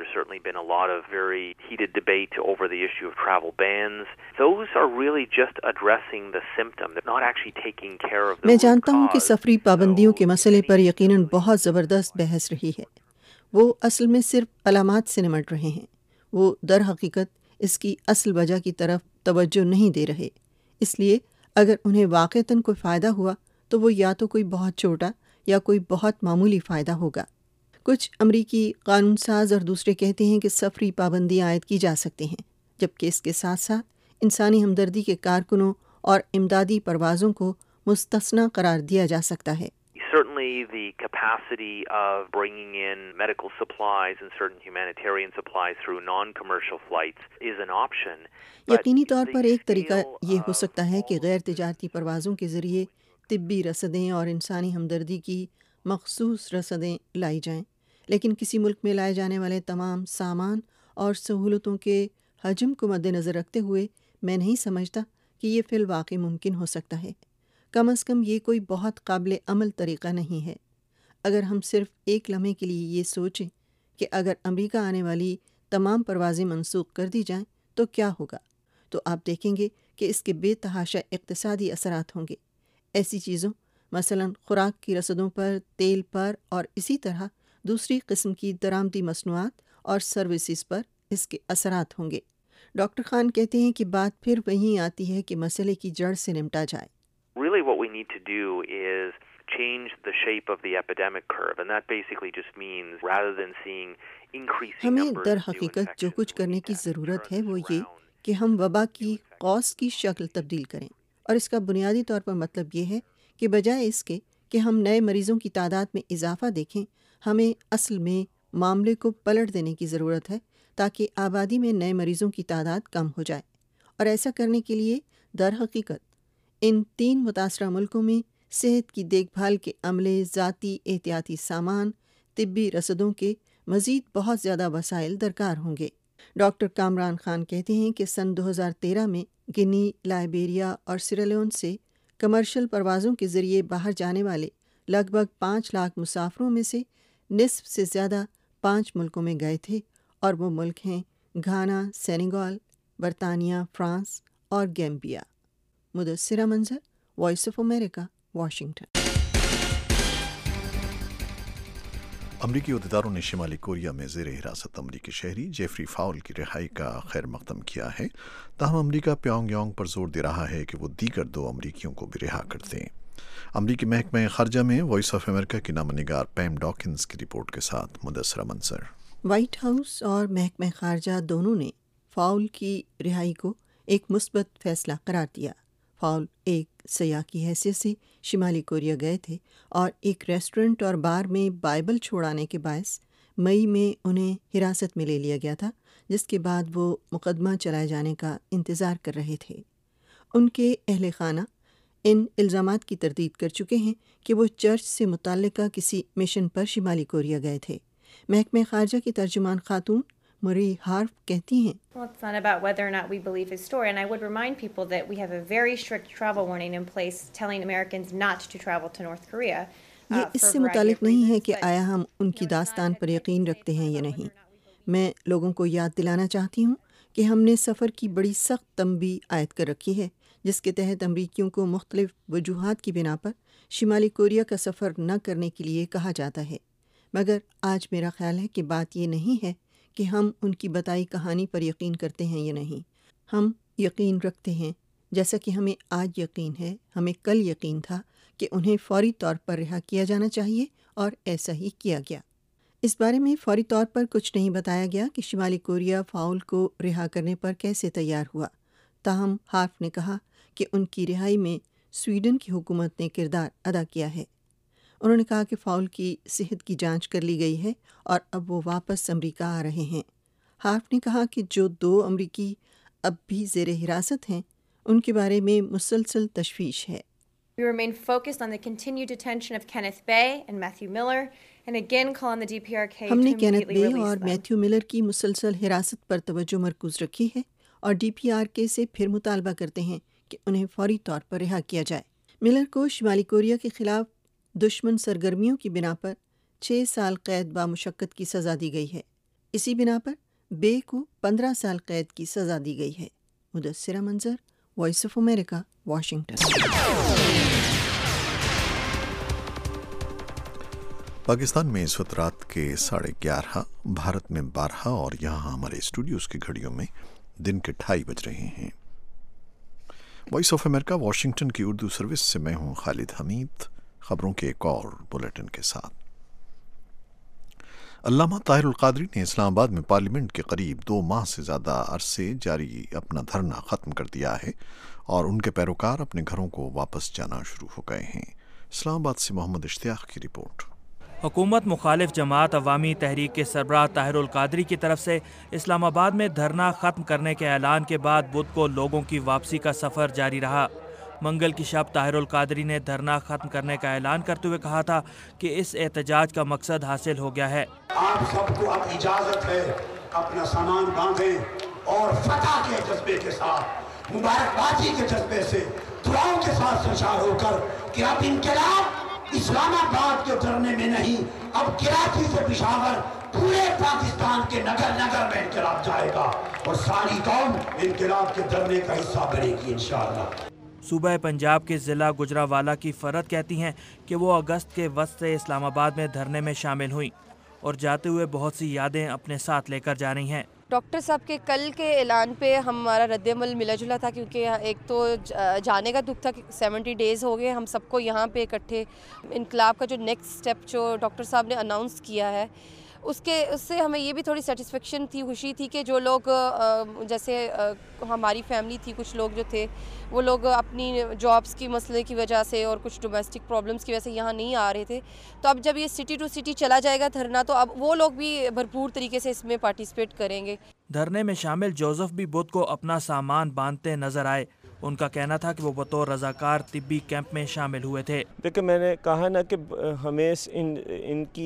been a lot of very heated debate over the issue of travel bans. Those are really just addressing the symptom. They're not actually taking care of the میں root جانتا ہوں کہ cause. سفری پابندیوں کے مسئلے پر یقیناً بہت زبردست بحث رہی ہے. وہ اصل میں صرف علامات سے نمٹ رہے ہیں. وہ در حقیقت اس کی اصل وجہ کی طرف توجہ نہیں دے رہے. اس لیے اگر انہیں واقعتاً کوئی فائدہ ہوا تو وہ یا تو کوئی بہت چھوٹا یا کوئی بہت معمولی فائدہ ہوگا. کچھ امریکی قانون ساز اور دوسرے کہتے ہیں کہ سفری پابندیاں عائد کی جا سکتی ہیں، جبکہ اس کے ساتھ ساتھ انسانی ہمدردی کے کارکنوں اور امدادی پروازوں کو مستثنی قرار دیا جا سکتا ہے. Certainly the capacity of bringing in medical supplies and certain humanitarian supplies through non-commercial flights is an option. یقینی طور پر ایک طریقہ یہ ہو سکتا ہے کہ غیر تجارتی پروازوں کے ذریعے طبی رسدیں اور انسانی ہمدردی کی مخصوص رسدیں لائی جائیں، لیکن کسی ملک میں لائے جانے والے تمام سامان اور سہولتوں کے حجم کو مد نظر رکھتے ہوئے میں نہیں سمجھتا کہ یہ فی الواقع ممکن ہو سکتا ہے. کم از کم یہ کوئی بہت قابل عمل طریقہ نہیں ہے. اگر ہم صرف ایک لمحے کے لیے یہ سوچیں کہ اگر امریکہ آنے والی تمام پروازیں منسوخ کر دی جائیں تو کیا ہوگا، تو آپ دیکھیں گے کہ اس کے بے تحاشا اقتصادی اثرات ہوں گے. ایسی چیزوں مثلا خوراک کی رسدوں پر، تیل پر اور اسی طرح دوسری قسم کی درآمدی مصنوعات اور سروسز پر اس کے اثرات ہوں گے. ڈاکٹر خان کہتے ہیں کہ بات پھر وہیں آتی ہے کہ مسئلے کی جڑ سے نمٹا جائے. Really what we need to do is change the shape of the epidemic curve, and that basically just means rather than seeing increasing ہمیں numbers در of new حقیقت جو infections, کچھ we کرنے need کی to ضرورت turn ہے this وہ یہ around. کہ ہم وبا کی قوس کی شکل تبدیل کریں، اور اس کا بنیادی طور پر مطلب یہ ہے کہ بجائے اس کے کہ ہم نئے مریضوں کی تعداد میں اضافہ دیکھیں، ہمیں اصل میں معاملے کو پلٹ دینے کی ضرورت ہے تاکہ آبادی میں نئے مریضوں کی تعداد کم ہو جائے. اور ایسا کرنے کے لیے در حقیقت ان تین متاثرہ ملکوں میں صحت کی دیکھ بھال کے عملے، ذاتی احتیاطی سامان، طبی رسدوں کے مزید بہت زیادہ وسائل درکار ہوں گے. ڈاکٹر کامران خان کہتے ہیں کہ سن دو ہزار تیرہ میں گنی، لائبیریا اور سیرالیون سے کمرشل پروازوں کے ذریعے باہر جانے والے لگ بھگ پانچ لاکھ مسافروں میں سے نصف سے زیادہ پانچ ملکوں میں گئے تھے، اور وہ ملک ہیں گھانا، سینیگال، برطانیہ، فرانس اور Gambia. Mudassira Manzar, voice of America, Washington. امریکی عہدیداروں نے شمالی کوریا میں زیر حراست امریکی شہری جیفری فاول کی رہائی کا خیر مقدم کیا ہے، تاہم امریکہ پیونگ یانگ پر زور دے رہا ہے کہ وہ دیگر دو امریکیوں کو بھی رہا کر دیں. امریکی محکمہ خارجہ میں وائس آف امریکہ کی نامہ نگار پیم ڈاکنز کی رپورٹ کے ساتھ مدثرہ منظر. وائٹ ہاؤس اور محکمہ خارجہ دونوں نے فاول کی رہائی کو ایک مثبت فیصلہ قرار دیا. فاول ایک سیاح کی حیثیت سے شمالی کوریا گئے تھے اور ایک ریسٹورنٹ اور بار میں بائبل چھوڑانے کے باعث مئی میں انہیں حراست میں لے لیا گیا تھا، جس کے بعد وہ مقدمہ چلائے جانے کا انتظار کر رہے تھے. ان کے اہل خانہ ان الزامات کی تردید کر چکے ہیں کہ وہ چرچ سے متعلقہ کسی مشن پر شمالی کوریا گئے تھے. محکمہ خارجہ کی ترجمان خاتون مری ہارف کہتی ہیں Well, it's not about whether or not we believe his story, and I would remind people that we have a very strict travel warning in place telling Americans not to travel to North Korea. یہ اس سے متعلق نہیں ہے کہ آیا ہم ان کی داستان پر یقین رکھتے ہیں یا نہیں. میں لوگوں کو یاد دلانا چاہتی ہوں کہ ہم نے سفر کی بڑی سخت تنبیہ عائد کر رکھی ہے، جس کے تحت امریکیوں کو مختلف وجوہات کی بنا پر شمالی کوریا کا سفر نہ کرنے کے لیے کہا جاتا ہے. مگر آج میرا خیال ہے کہ بات یہ نہیں ہے کہ ہم ان کی بتائی کہانی پر یقین کرتے ہیں یا نہیں. ہم یقین رکھتے ہیں، جیسا کہ ہمیں آج یقین ہے، ہمیں کل یقین تھا کہ انہیں فوری طور پر رہا کیا جانا چاہیے، اور ایسا ہی کیا گیا. اس بارے میں فوری طور پر کچھ نہیں بتایا گیا کہ شمالی کوریا فاول کو رہا کرنے پر کیسے تیار ہوا. تاہم ہارف نے کہا کہ ان کی رہائی میں سویڈن کی حکومت نے کردار ادا کیا ہے. انہوں نے کہا کہ فاول کی صحت کی جانچ کر لی گئی ہے اور اب وہ واپس امریکہ آ رہے ہیں. ہارف نے کہا کہ جو دو امریکی اب بھی زیر حراست ہیں ان کے بارے میں مسلسل تشویش ہے. We remain focused on the continued detention of Kenneth Bay and Matthew Miller, and again call on the D P R K ہم to نے کینتھ immediately بے release اور them. میتھیو ملر کی مسلسل حراست پر توجہ مرکوز رکھی ہے اور ڈی پی آر کے سے پھر مطالبہ کرتے ہیں کہ انہیں فوری طور پر رہا کیا جائے. ملر کو شمالی کوریا کے خلاف دشمن سرگرمیوں کی بنا پر چھ سال قید با مشقت کی سزا دی گئی ہے. اسی بنا پر بے کو پندرہ سال قید کی سزا دی گئی ہے۔ Mudassira Manzar, voice of America, Washington. Pakistan میں اس وقت رات کے ساڑھے گیارہ، بھارت میں بارہ اور یہاں ہمارے اسٹوڈیوز کی گھڑیوں میں دن کے ڈھائی بج رہے ہیں۔ وائس آف امریکہ واشنگٹن کی اردو سروس سے میں ہوں خالد حمید، خبروں کے ایک اور بلیٹن کے ساتھ۔ علامہ طاہر القادری نے اسلام آباد میں پارلیمنٹ کے قریب دو ماہ سے زیادہ عرصے جاری اپنا دھرنا ختم کر دیا ہے اور ان کے پیروکار اپنے گھروں کو واپس جانا شروع ہو گئے ہیں۔ اسلام آباد سے محمد اشتیاق کی رپورٹ۔ حکومت مخالف جماعت عوامی تحریک کے سربراہ طاہر القادری کی طرف سے اسلام آباد میں دھرنا ختم کرنے کے اعلان کے بعد بدھ کو لوگوں کی واپسی کا سفر جاری رہا۔ منگل کی شب طاہر القادری نے دھرنا ختم کرنے کا اعلان کرتے ہوئے کہا تھا کہ اس احتجاج کا مقصد حاصل ہو گیا ہے۔ آپ سب کو اب اجازت ہے اپنا سامان باندھیں اور فتح کے جذبے کے ساتھ، مبارکبادی کے جذبے سے، دعاؤں کے ساتھ سرشار ہو کر کہ اب انقلاب اسلام آباد کے دھرنے میں نہیں، اب کراچی سے پشاور پورے پاکستان کے نگر نگر میں انقلاب جائے گا اور ساری قوم انقلاب کے دھرنے کا حصہ بنے گی انشاءاللہ۔ صوبہ پنجاب کے ضلع گجرانوالہ کی فرد کہتی ہیں کہ وہ اگست کے وسط سے اسلام آباد میں دھرنے میں شامل ہوئیں اور جاتے ہوئے بہت سی یادیں اپنے ساتھ لے کر جا رہی ہیں۔ ڈاکٹر صاحب کے کل کے اعلان پہ ہمارا رد عمل ملا جلا تھا، کیونکہ ایک تو جانے کا دکھ تھا کہ سیونٹی ڈیز ہو گئے ہم سب کو یہاں پہ اکٹھے، انقلاب کا جو نیکسٹ سٹیپ جو ڈاکٹر صاحب نے اناؤنس کیا ہے اس کے اس سے ہمیں یہ بھی تھوڑی سیٹسفیکشن تھی، خوشی تھی کہ جو لوگ جیسے ہماری فیملی تھی، کچھ لوگ جو تھے وہ لوگ اپنی جابس کی مسئلے کی وجہ سے اور کچھ ڈومیسٹک پرابلمس کی وجہ سے یہاں نہیں آ رہے تھے، تو اب جب یہ سٹی ٹو سٹی چلا جائے گا دھرنا تو اب وہ لوگ بھی بھرپور طریقے سے اس میں پارٹیسپیٹ کریں گے۔ دھرنے میں شامل جوزف بھی بدھ کو اپنا سامان باندھتے نظر آئے۔ ان کا کہنا تھا کہ وہ بطور رضاکار طبی کیمپ میں شامل ہوئے تھے۔ دیکھیں میں نے کہا نا کہ ہمیں ان ان کی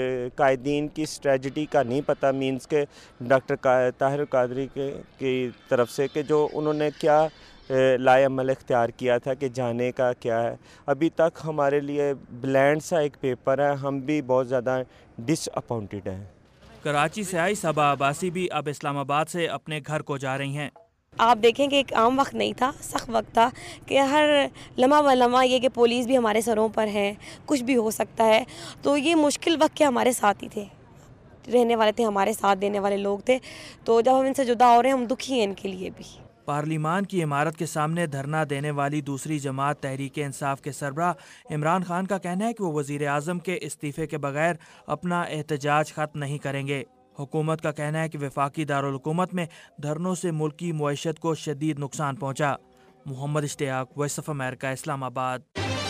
قائدین کی اسٹریٹجی کا نہیں پتہ، مینس کہ ڈاکٹر طاہر القادری کے کی طرف سے کہ جو انہوں نے کیا لائے عمل اختیار کیا تھا کہ جانے کا کیا ہے، ابھی تک ہمارے لیے بلینڈ سا ایک پیپر ہے، ہم بھی بہت زیادہ ڈس اپوائنٹڈ ہیں۔ کراچی سے آئی صبا عباسی بھی اب اسلام آباد سے اپنے گھر کو جا رہی ہیں۔ آپ دیکھیں کہ ایک عام وقت نہیں تھا، سخت وقت تھا کہ ہر لمحہ و لمحہ یہ کہ پولیس بھی ہمارے سروں پر ہے، کچھ بھی ہو سکتا ہے، تو یہ مشکل وقت کے ہمارے ساتھ ہی تھے، رہنے والے تھے، ہمارے ساتھ دینے والے لوگ تھے، تو جب ہم ان سے جدا ہو رہے ہیں ہم دکھی ہیں ان کے لیے بھی۔ پارلیمان کی عمارت کے سامنے دھرنا دینے والی دوسری جماعت تحریک انصاف کے سربراہ عمران خان کا کہنا ہے کہ وہ وزیر اعظم کے استعفے کے بغیر اپنا احتجاج ختم نہیں کریں گے۔ حکومت کا کہنا ہے کہ وفاقی دارالحکومت میں دھرنوں سے ملکی معیشت کو شدید نقصان پہنچا۔ محمد اشتیاق، وائس آف امریکہ، اسلام آباد۔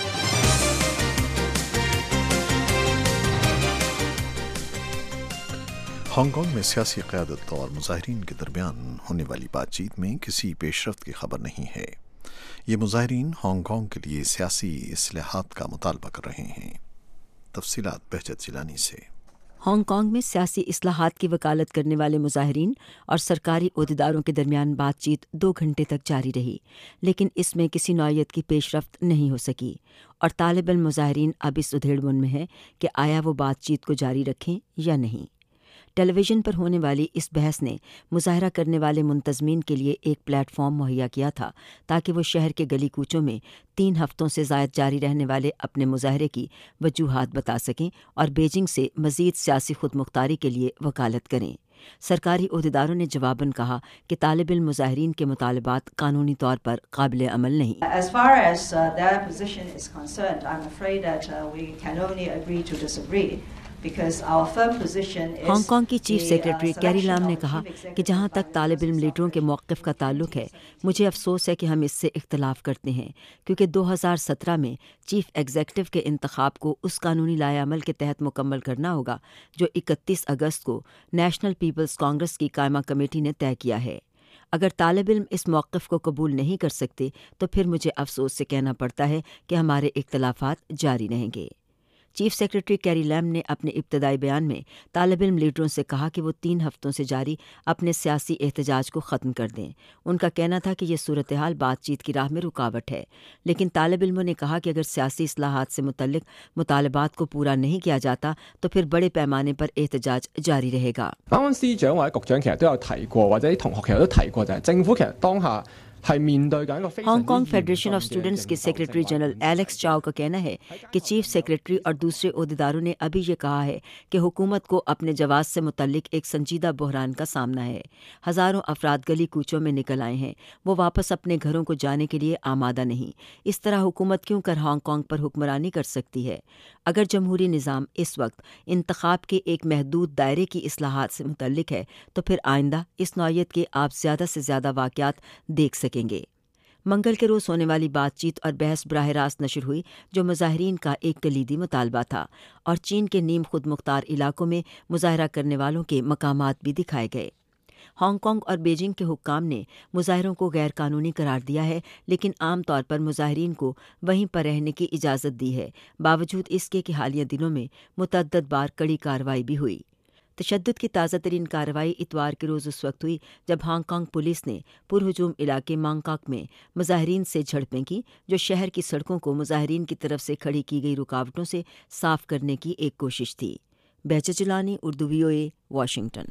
ہانگ کانگ میں سیاسی قیادت اور مظاہرین کے درمیان ہونے والی بات چیت میں کسی پیش رفت کی خبر نہیں ہے۔ یہ مظاہرین ہانگ کانگ کے لیے سیاسی اصلاحات کا مطالبہ کر رہے ہیں۔ تفصیلات بہجت جیلانی سے۔ ہانگ کانگ میں سیاسی اصلاحات کی وکالت کرنے والے مظاہرین اور سرکاری عہدیداروں کے درمیان بات چیت دو گھنٹے تک جاری رہی، لیکن اس میں کسی نوعیت کی پیش رفت نہیں ہو سکی اور طالب علم مظاہرین اب اس ادھیڑ بن میں ہیں کہ آیا وہ بات چیت کو جاری رکھیں یا نہیں۔ ٹیلی ویژن پر ہونے والی اس بحث نے مظاہرہ کرنے والے منتظمین کے لیے ایک پلیٹ فارم مہیا کیا تھا تاکہ وہ شہر کے گلی کوچوں میں تین ہفتوں سے زائد جاری رہنے والے اپنے مظاہرے کی وجوہات بتا سکیں اور بیجنگ سے مزید سیاسی خود مختاری کے لیے وکالت کریں۔ سرکاری عہدیداروں نے جواباً کہا کہ طالب علم مظاہرین کے مطالبات قانونی طور پر قابل عمل نہیں۔ As far as uh, their position is concerned, I'm afraid that uh, we can only agree to disagree. Hong Kong کی چیف سیکرٹری کیری لام نے کہا کہ جہاں تک طالب علم لیڈروں کے موقف کا تعلق ہے، مجھے افسوس ہے کہ ہم اس سے اختلاف کرتے ہیں، کیونکہ دو ہزار سترہ میں چیف ایگزیکٹو کے انتخاب کو اس قانونی لائحہ عمل کے تحت مکمل کرنا ہوگا جو اکتیس اگست کو نیشنل پیپلز کانگریس کی قائمہ کمیٹی نے طے کیا ہے۔ اگر طالب علم اس موقف کو قبول نہیں کر سکتے تو پھر مجھے افسوس سے کہنا پڑتا ہے کہ ہمارے اختلافات جاری رہیں گے۔ چیف سیکرٹری کیری لیم نے اپنے ابتدائی بیان میں طالب علم لیڈروں سے کہا کہ وہ تین ہفتوں سے جاری اپنے سیاسی احتجاج کو ختم کر دیں۔ ان کا کہنا تھا کہ یہ صورتحال بات چیت کی راہ میں رکاوٹ ہے، لیکن طالب علموں نے کہا کہ اگر سیاسی اصلاحات سے متعلق مطالبات کو پورا نہیں کیا جاتا تو پھر بڑے پیمانے پر احتجاج جاری رہے گا۔ Hong Kong federation of students کے سیکرٹری جنرل ایلیکس چاؤ کا کہنا ہے کہ چیف سیکرٹری اور دوسرے عہدیداروں نے ابھی یہ کہا ہے کہ حکومت کو اپنے جواز سے متعلق ایک سنجیدہ بحران کا سامنا ہے۔ ہزاروں افراد گلی کوچوں میں نکل آئے ہیں، وہ واپس اپنے گھروں کو جانے کے لیے آمادہ نہیں۔ اس طرح حکومت کیوں کر ہانگ کانگ پر حکمرانی کر سکتی ہے؟ اگر جمہوری نظام اس وقت انتخاب کے ایک محدود دائرے کی اصلاحات سے متعلق ہے تو پھر آئندہ اس نوعیت کے آپ زیادہ سے زیادہ واقعات دیکھ سکیں گے۔ منگل کے روز ہونے والی بات چیت اور بحث براہ راست نشر ہوئی، جو مظاہرین کا ایک کلیدی مطالبہ تھا، اور چین کے نیم خود مختار علاقوں میں مظاہرہ کرنے والوں کے مقامات بھی دکھائے گئے۔ ہانگ کانگ اور بیجنگ کے حکام نے مظاہروں کو غیر قانونی قرار دیا ہے، لیکن عام طور پر مظاہرین کو وہیں پر رہنے کی اجازت دی ہے، باوجود اس کے کہ حالیہ دنوں میں متعدد بار کڑی کارروائی بھی ہوئی۔ تشدد کی تازہ ترین کارروائی اتوار کے روز اس وقت ہوئی جب ہانگ کانگ پولیس نے پرہجوم علاقے مانگکاک میں مظاہرین سے جھڑپیں کی، جو شہر کی سڑکوں کو مظاہرین کی طرف سے کھڑی کی گئی رکاوٹوں سے صاف کرنے کی ایک کوشش تھی۔ Bahjat Jilani, Urdu V O A, Washington.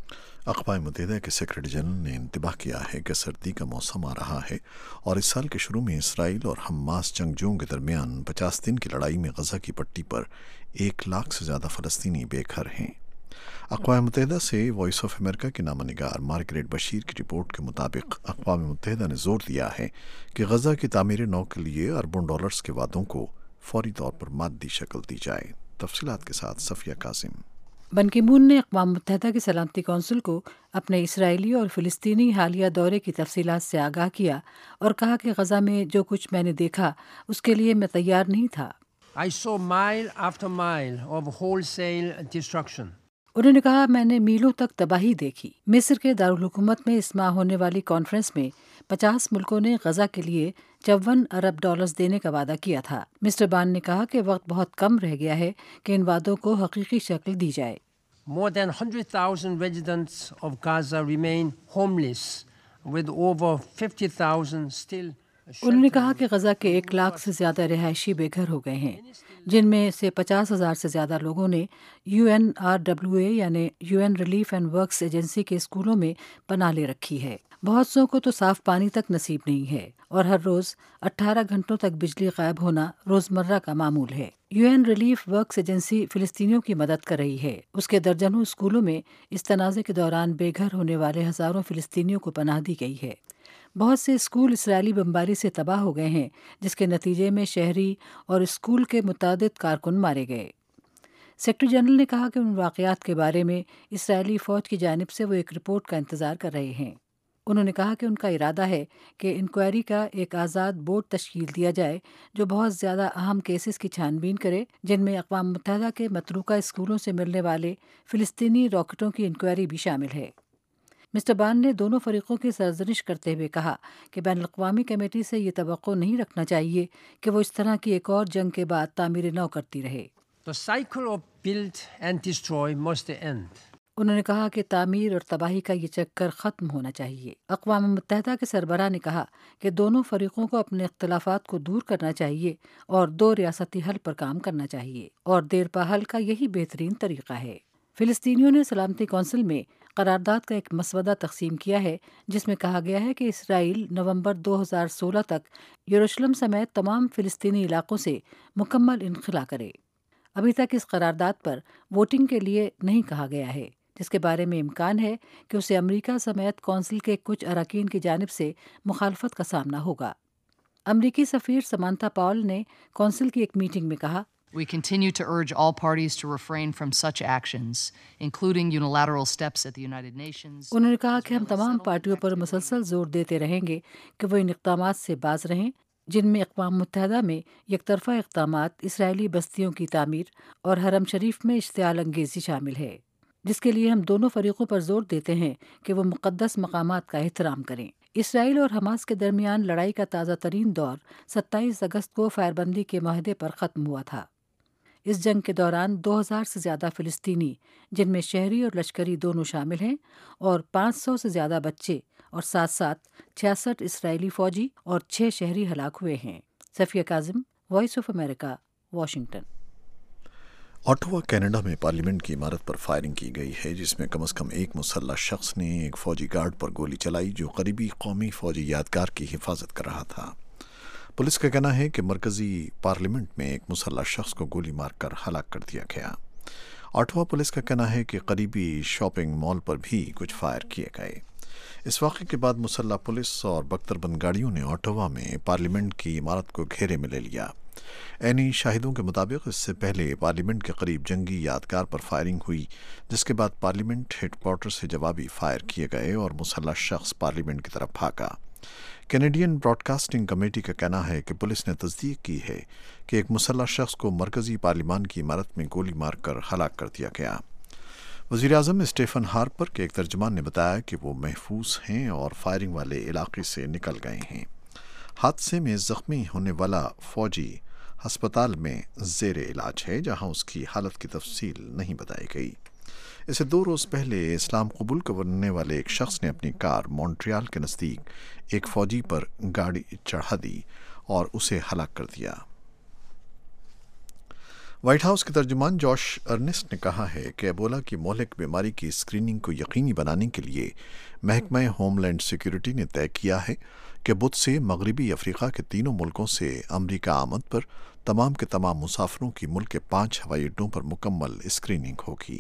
اقوام متحدہ کے سیکرٹری جنرل نے انتباہ کیا ہے کہ سردی کا موسم آ رہا ہے اور اس سال کے شروع میں اسرائیل اور حماس جنگجوؤں کے درمیان پچاس دن کی لڑائی میں غزہ کی پٹی پر ایک لاکھ سے زیادہ فلسطینی بے گھر ہیں۔ اقوام متحدہ سے وائس آف امریکہ کے نامہ نگار مارگریٹ بشیر کی رپورٹ کے مطابق اقوام متحدہ نے زور دیا ہے کہ غزہ کی تعمیر نو کے لیے اربوں ڈالرز کے وعدوں کو فوری طور پر مادی شکل دی جائے۔ تفصیلات کے ساتھ صفیہ قاسم۔ بن کی مون نے اقوام متحدہ کی سلامتی کونسل کو اپنے اسرائیلی اور فلسطینی حالیہ دورے کی تفصیلات سے آگاہ کیا اور کہا کہ غزہ میں جو کچھ میں نے دیکھا اس کے لیے میں تیار نہیں تھا۔ I saw mile after mile of wholesale destruction. انہوں نے کہا میں نے میلوں تک تباہی دیکھی۔ مصر کے دارالحکومت میں اس ماہ ہونے والی کانفرنس میں پچاس ملکوں نے غزہ کے لیے چون ارب ڈالرز دینے کا وعدہ کیا تھا۔ مسٹر بان نے کہا کہ وقت بہت کم رہ گیا ہے کہ ان وعدوں کو حقیقی شکل دی جائے۔ More than one hundred thousand residents of Gaza remain homeless, with over fifty thousand still. انہوں نے کہا کہ غزہ کے ایک لاکھ سے زیادہ رہائشی بے گھر ہو گئے ہیں، جن میں سے پچاس ہزار سے زیادہ لوگوں نے U N R W A یعنی U N relief and works agency کے اسکولوں میں پناہ لے رکھی ہے۔ بہت سو کو تو صاف پانی تک نصیب نہیں ہے اور ہر روز اٹھارہ گھنٹوں تک بجلی غائب ہونا روزمرہ کا معمول ہے۔ U N relief works agency فلسطینیوں کی مدد کر رہی ہے۔ اس کے درجنوں اسکولوں میں اس تنازع کے دوران بے گھر ہونے والے ہزاروں فلسطینیوں کو پناہ دی گئی ہے۔ بہت سے اسکول اسرائیلی بمباری سے تباہ ہو گئے ہیں، جس کے نتیجے میں شہری اور اسکول کے متعدد کارکن مارے گئے۔ سیکرٹری جنرل نے کہا کہ ان واقعات کے بارے میں اسرائیلی فوج کی جانب سے وہ ایک رپورٹ کا انتظار کر رہے ہیں۔ انہوں نے کہا کہ ان کا ارادہ ہے کہ انکوائری کا ایک آزاد بورڈ تشکیل دیا جائے جو بہت زیادہ اہم کیسز کی چھان بین کرے، جن میں اقوام متحدہ کے متروکہ اسکولوں سے ملنے والے فلسطینی راکٹوں کی انکوائری بھی شامل ہے۔ مسٹر بان نے دونوں فریقوں کی سرزنش کرتے ہوئے کہا کہ بین الاقوامی کمیٹی سے یہ توقع نہیں رکھنا چاہیے کہ وہ اس طرح کی ایک اور جنگ کے بعد تعمیر نو کرتی رہے۔ The cycle of build and destroy must end. انہوں نے کہا کہ تعمیر اور تباہی کا یہ چکر ختم ہونا چاہیے۔ اقوام متحدہ کے سربراہ نے کہا کہ دونوں فریقوں کو اپنے اختلافات کو دور کرنا چاہیے اور دو ریاستی حل پر کام کرنا چاہیے، اور دیرپا حل کا یہی بہترین طریقہ ہے۔ فلسطینیوں نے سلامتی کونسل میں قرارداد کا ایک مسودہ تقسیم کیا ہے، جس میں کہا گیا ہے کہ اسرائیل نومبر دو ہزار سولہ تک یروشلم سمیت تمام فلسطینی علاقوں سے مکمل انخلا کرے۔ ابھی تک اس قرارداد پر ووٹنگ کے لیے نہیں کہا گیا ہے، جس کے بارے میں امکان ہے کہ اسے امریکہ سمیت کونسل کے کچھ اراکین کی جانب سے مخالفت کا سامنا ہوگا۔ امریکی سفیر سمانتھا پاول نے کونسل کی ایک میٹنگ میں کہا، We continue to urge all parties to refrain from such actions, including unilateral steps at the United Nations. انہوں نے کہا کہ ہم تمام پارٹیوں پر مسلسل زور دیتے رہیں گے کہ وہ ان اقدامات سے باز رہیں جن میں اقوام متحدہ میں یک طرفہ اقدامات، اسرائیلی بستیوں کی تعمیر اور حرم شریف میں اشتعال انگیزی شامل ہے، جس کے لیے ہم دونوں فریقوں پر زور دیتے ہیں کہ وہ مقدس مقامات کا احترام کریں۔ اسرائیل اور حماس کے درمیان لڑائی کا تازہ ترین دور ستائیس اگست کو فائر بندی کے معاہدے پر ختم ہوا تھا۔ اس جنگ کے دوران دو ہزار سے زیادہ فلسطینی، جن میں شہری اور لشکری دونوں شامل ہیں، اور پانچ سو سے زیادہ بچے اور ساتھ ساتھ چھیاسٹھ اسرائیلی فوجی اور چھ شہری ہلاک ہوئے ہیں۔ Safia Kazim, voice of America, Washington. Ottawa Canada میں پارلیمنٹ کی عمارت پر فائرنگ کی گئی ہے، جس میں کم از کم ایک مسلح شخص نے ایک فوجی گارڈ پر گولی چلائی جو قریبی قومی فوجی یادگار کی حفاظت کر رہا تھا۔ پولیس کا کہنا ہے کہ مرکزی پارلیمنٹ میں ایک مسلح شخص کو گولی مار کر ہلاک کر دیا گیا۔ آٹوا پولیس کا کہنا ہے کہ قریبی شاپنگ مال پر بھی کچھ فائر کیے گئے۔ اس واقعے کے بعد مسلح پولیس اور بختر بند گاڑیوں نے آٹوا میں پارلیمنٹ کی عمارت کو گھیرے میں لے لیا۔ عینی شاہدوں کے مطابق اس سے پہلے پارلیمنٹ کے قریب جنگی یادگار پر فائرنگ ہوئی، جس کے بعد پارلیمنٹ ہیڈ کوارٹر سے جوابی فائر کیے گئے اور مسلح شخص پارلیمنٹ کی طرف بھاگا۔ کینیڈین براڈ کاسٹنگ کمیٹی کا کہنا ہے کہ پولیس نے تصدیق کی ہے کہ ایک مسلح شخص کو مرکزی پارلیمان کی عمارت میں گولی مار کر ہلاک کر دیا گیا۔ وزیر اعظم اسٹیفن ہارپر کے ایک ترجمان نے بتایا کہ وہ محفوظ ہیں اور فائرنگ والے علاقے سے نکل گئے ہیں۔ حادثے میں زخمی ہونے والا فوجی ہسپتال میں زیر علاج ہے، جہاں اس کی حالت کی تفصیل نہیں بتائی گئی۔ اسے دو روز پہلے اسلام قبول کرنے والے ایک شخص نے اپنی کار مونٹریال کے نزدیک ایک فوجی پر گاڑی چڑھا دی اور اسے ہلاک کر دیا۔ وائٹ ہاؤس کے ترجمان جوش ارنسٹ نے کہا ہے کہ ایبولا کی مہلک بیماری کی اسکریننگ کو یقینی بنانے کے لیے محکمہ ہوم لینڈ سیکیورٹی نے طے کیا ہے کہ بدھ سے مغربی افریقہ کے تینوں ملکوں سے امریکہ آمد پر تمام کے تمام مسافروں کی ملک کے پانچ ہوائی اڈوں پر مکمل اسکریننگ ہوگی۔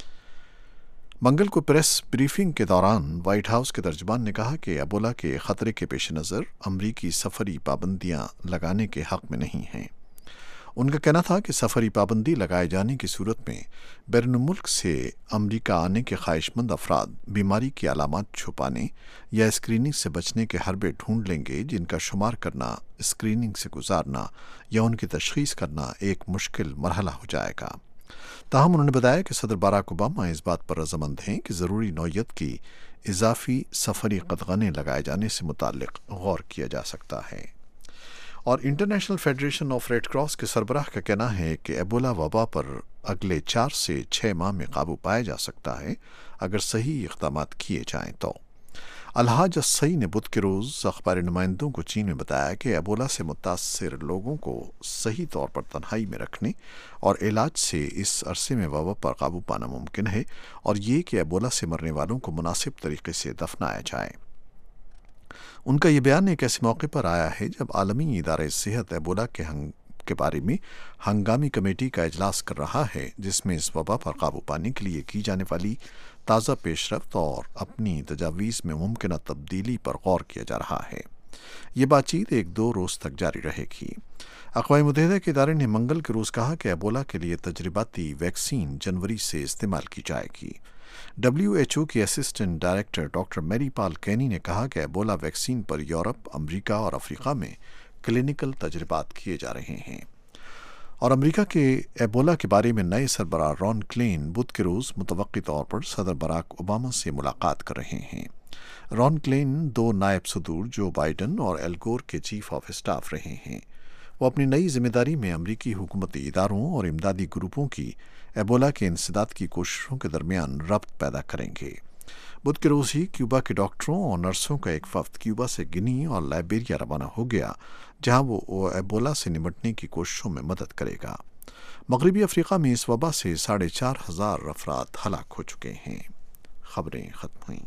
منگل کو پریس بریفنگ کے دوران وائٹ ہاؤس کے ترجمان نے کہا کہ ایبولا کے خطرے کے پیش نظر امریکی سفری پابندیاں لگانے کے حق میں نہیں ہیں۔ ان کا کہنا تھا کہ سفری پابندی لگائے جانے کی صورت میں بیرون ملک سے امریکہ آنے کے خواہش مند افراد بیماری کی علامات چھپانے یا اسکریننگ سے بچنے کے حربے ڈھونڈ لیں گے، جن کا شمار کرنا، اسکریننگ سے گزارنا یا ان کی تشخیص کرنا ایک مشکل مرحلہ ہو جائے گا۔ تاہم انہوں نے بتایا کہ صدر باراک اوباما اس بات پر رضامند ہیں کہ ضروری نوعیت کی اضافی سفری قدغنیں لگائے جانے سے متعلق غور کیا جا سکتا ہے۔ اور international federation of red cross کے سربراہ کا کہنا ہے کہ ایبولا وبا پر اگلے چار سے چھ ماہ میں قابو پایا جا سکتا ہے اگر صحیح اقدامات کیے جائیں تو۔ الحاج السعی نے بدھ کے روز اخبار نمائندوں کو چین میں بتایا کہ ایبولا سے متاثر لوگوں کو صحیح طور پر تنہائی میں رکھنے اور علاج سے اس عرصے میں وبا پر قابو پانا ممکن ہے، اور یہ کہ ایبولا سے مرنے والوں کو مناسب طریقے سے دفنایا جائے۔ ان کا یہ بیان ایک ایسے موقع پر آیا ہے جب عالمی ادارہ صحت ایبولا کے ہنگ کے بارے میں ہنگامی کمیٹی کا اجلاس کر رہا ہے، جس میں اس وبا پر قابو پانے کے لیے کی جانے والی تازہ پیش رفت اور اپنی تجاویز میں ممکنہ تبدیلی پر غور کیا جا رہا ہے۔ یہ بات چیت ایک دو روز تک جاری رہے گی۔ اقوام متحدہ کے ادارے نے منگل کے روز کہا کہ ایبولا کے لیے تجرباتی ویکسین جنوری سے استعمال کی جائے گی۔ ڈبلیو ایچ او کی اسسٹنٹ ڈائریکٹر ڈاکٹر میری پال کینی نے کہا کہ ایبولا ویکسین پر یورپ، امریکہ اور افریقہ میں کلینکل تجربات کیے جا رہے ہیں۔ اور امریکہ کے ایبولا کے بارے میں نئے سربراہ رون کلین بدھ کے روز متوقع طور پر صدر باراک اوباما سے ملاقات کر رہے ہیں۔ رون کلین دو نائب صدور جو بائیڈن اور ایل گور کے چیف آف اسٹاف رہے ہیں۔ وہ اپنی نئی ذمہ داری میں امریکی حکومتی اداروں اور امدادی گروپوں کی ایبولا کے انسداد کی کوششوں کے درمیان ربط پیدا کریں گے۔ بدھ کے روز ہی کیوبا کے ڈاکٹروں اور نرسوں کا ایک وفد کیوبا سے گنی اور لائبیریا روانہ ہو گیا، جہاں وہ ایبولا سے نمٹنے کی کوششوں میں مدد کرے گا۔ مغربی افریقہ میں اس وبا سے ساڑھے چار ہزار افراد ہلاک ہو چکے ہیں۔ خبریں ختم ہوئیں۔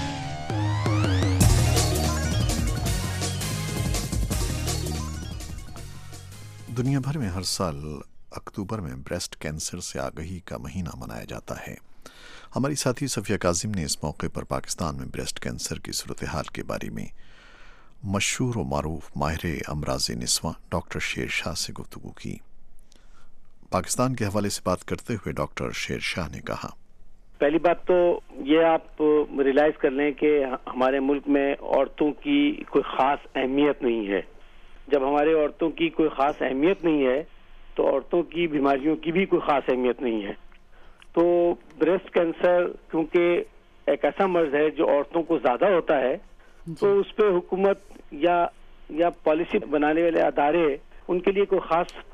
دنیا بھر میں ہر سال اکتوبر میں بریسٹ کینسر سے آگہی کا مہینہ منایا جاتا ہے۔ ہماری ساتھی صفیہ کاظم نے اس موقع پر پاکستان میں بریسٹ کینسر کی صورتحال کے بارے میں مشہور و معروف ماہر امراض نسواں ڈاکٹر شیر شاہ سے گفتگو کی۔ پاکستان کے حوالے سے بات کرتے ہوئے ڈاکٹر شیر شاہ نے کہا، پہلی بات تو یہ آپ ریلائز کر لیں کہ ہمارے ملک میں عورتوں کی کوئی خاص اہمیت نہیں ہے۔ جب ہمارے عورتوں کی کوئی خاص اہمیت نہیں ہے تو عورتوں کی بیماریوں کی بھی کوئی خاص اہمیت نہیں ہے۔ تو بریسٹ کینسر کیونکہ ایک ایسا مرض ہے جو عورتوں کو زیادہ ہوتا ہے، تو اس پہ حکومت یا یا پالیسی بنانے والے ادارے ان کے لیے کوئی خاص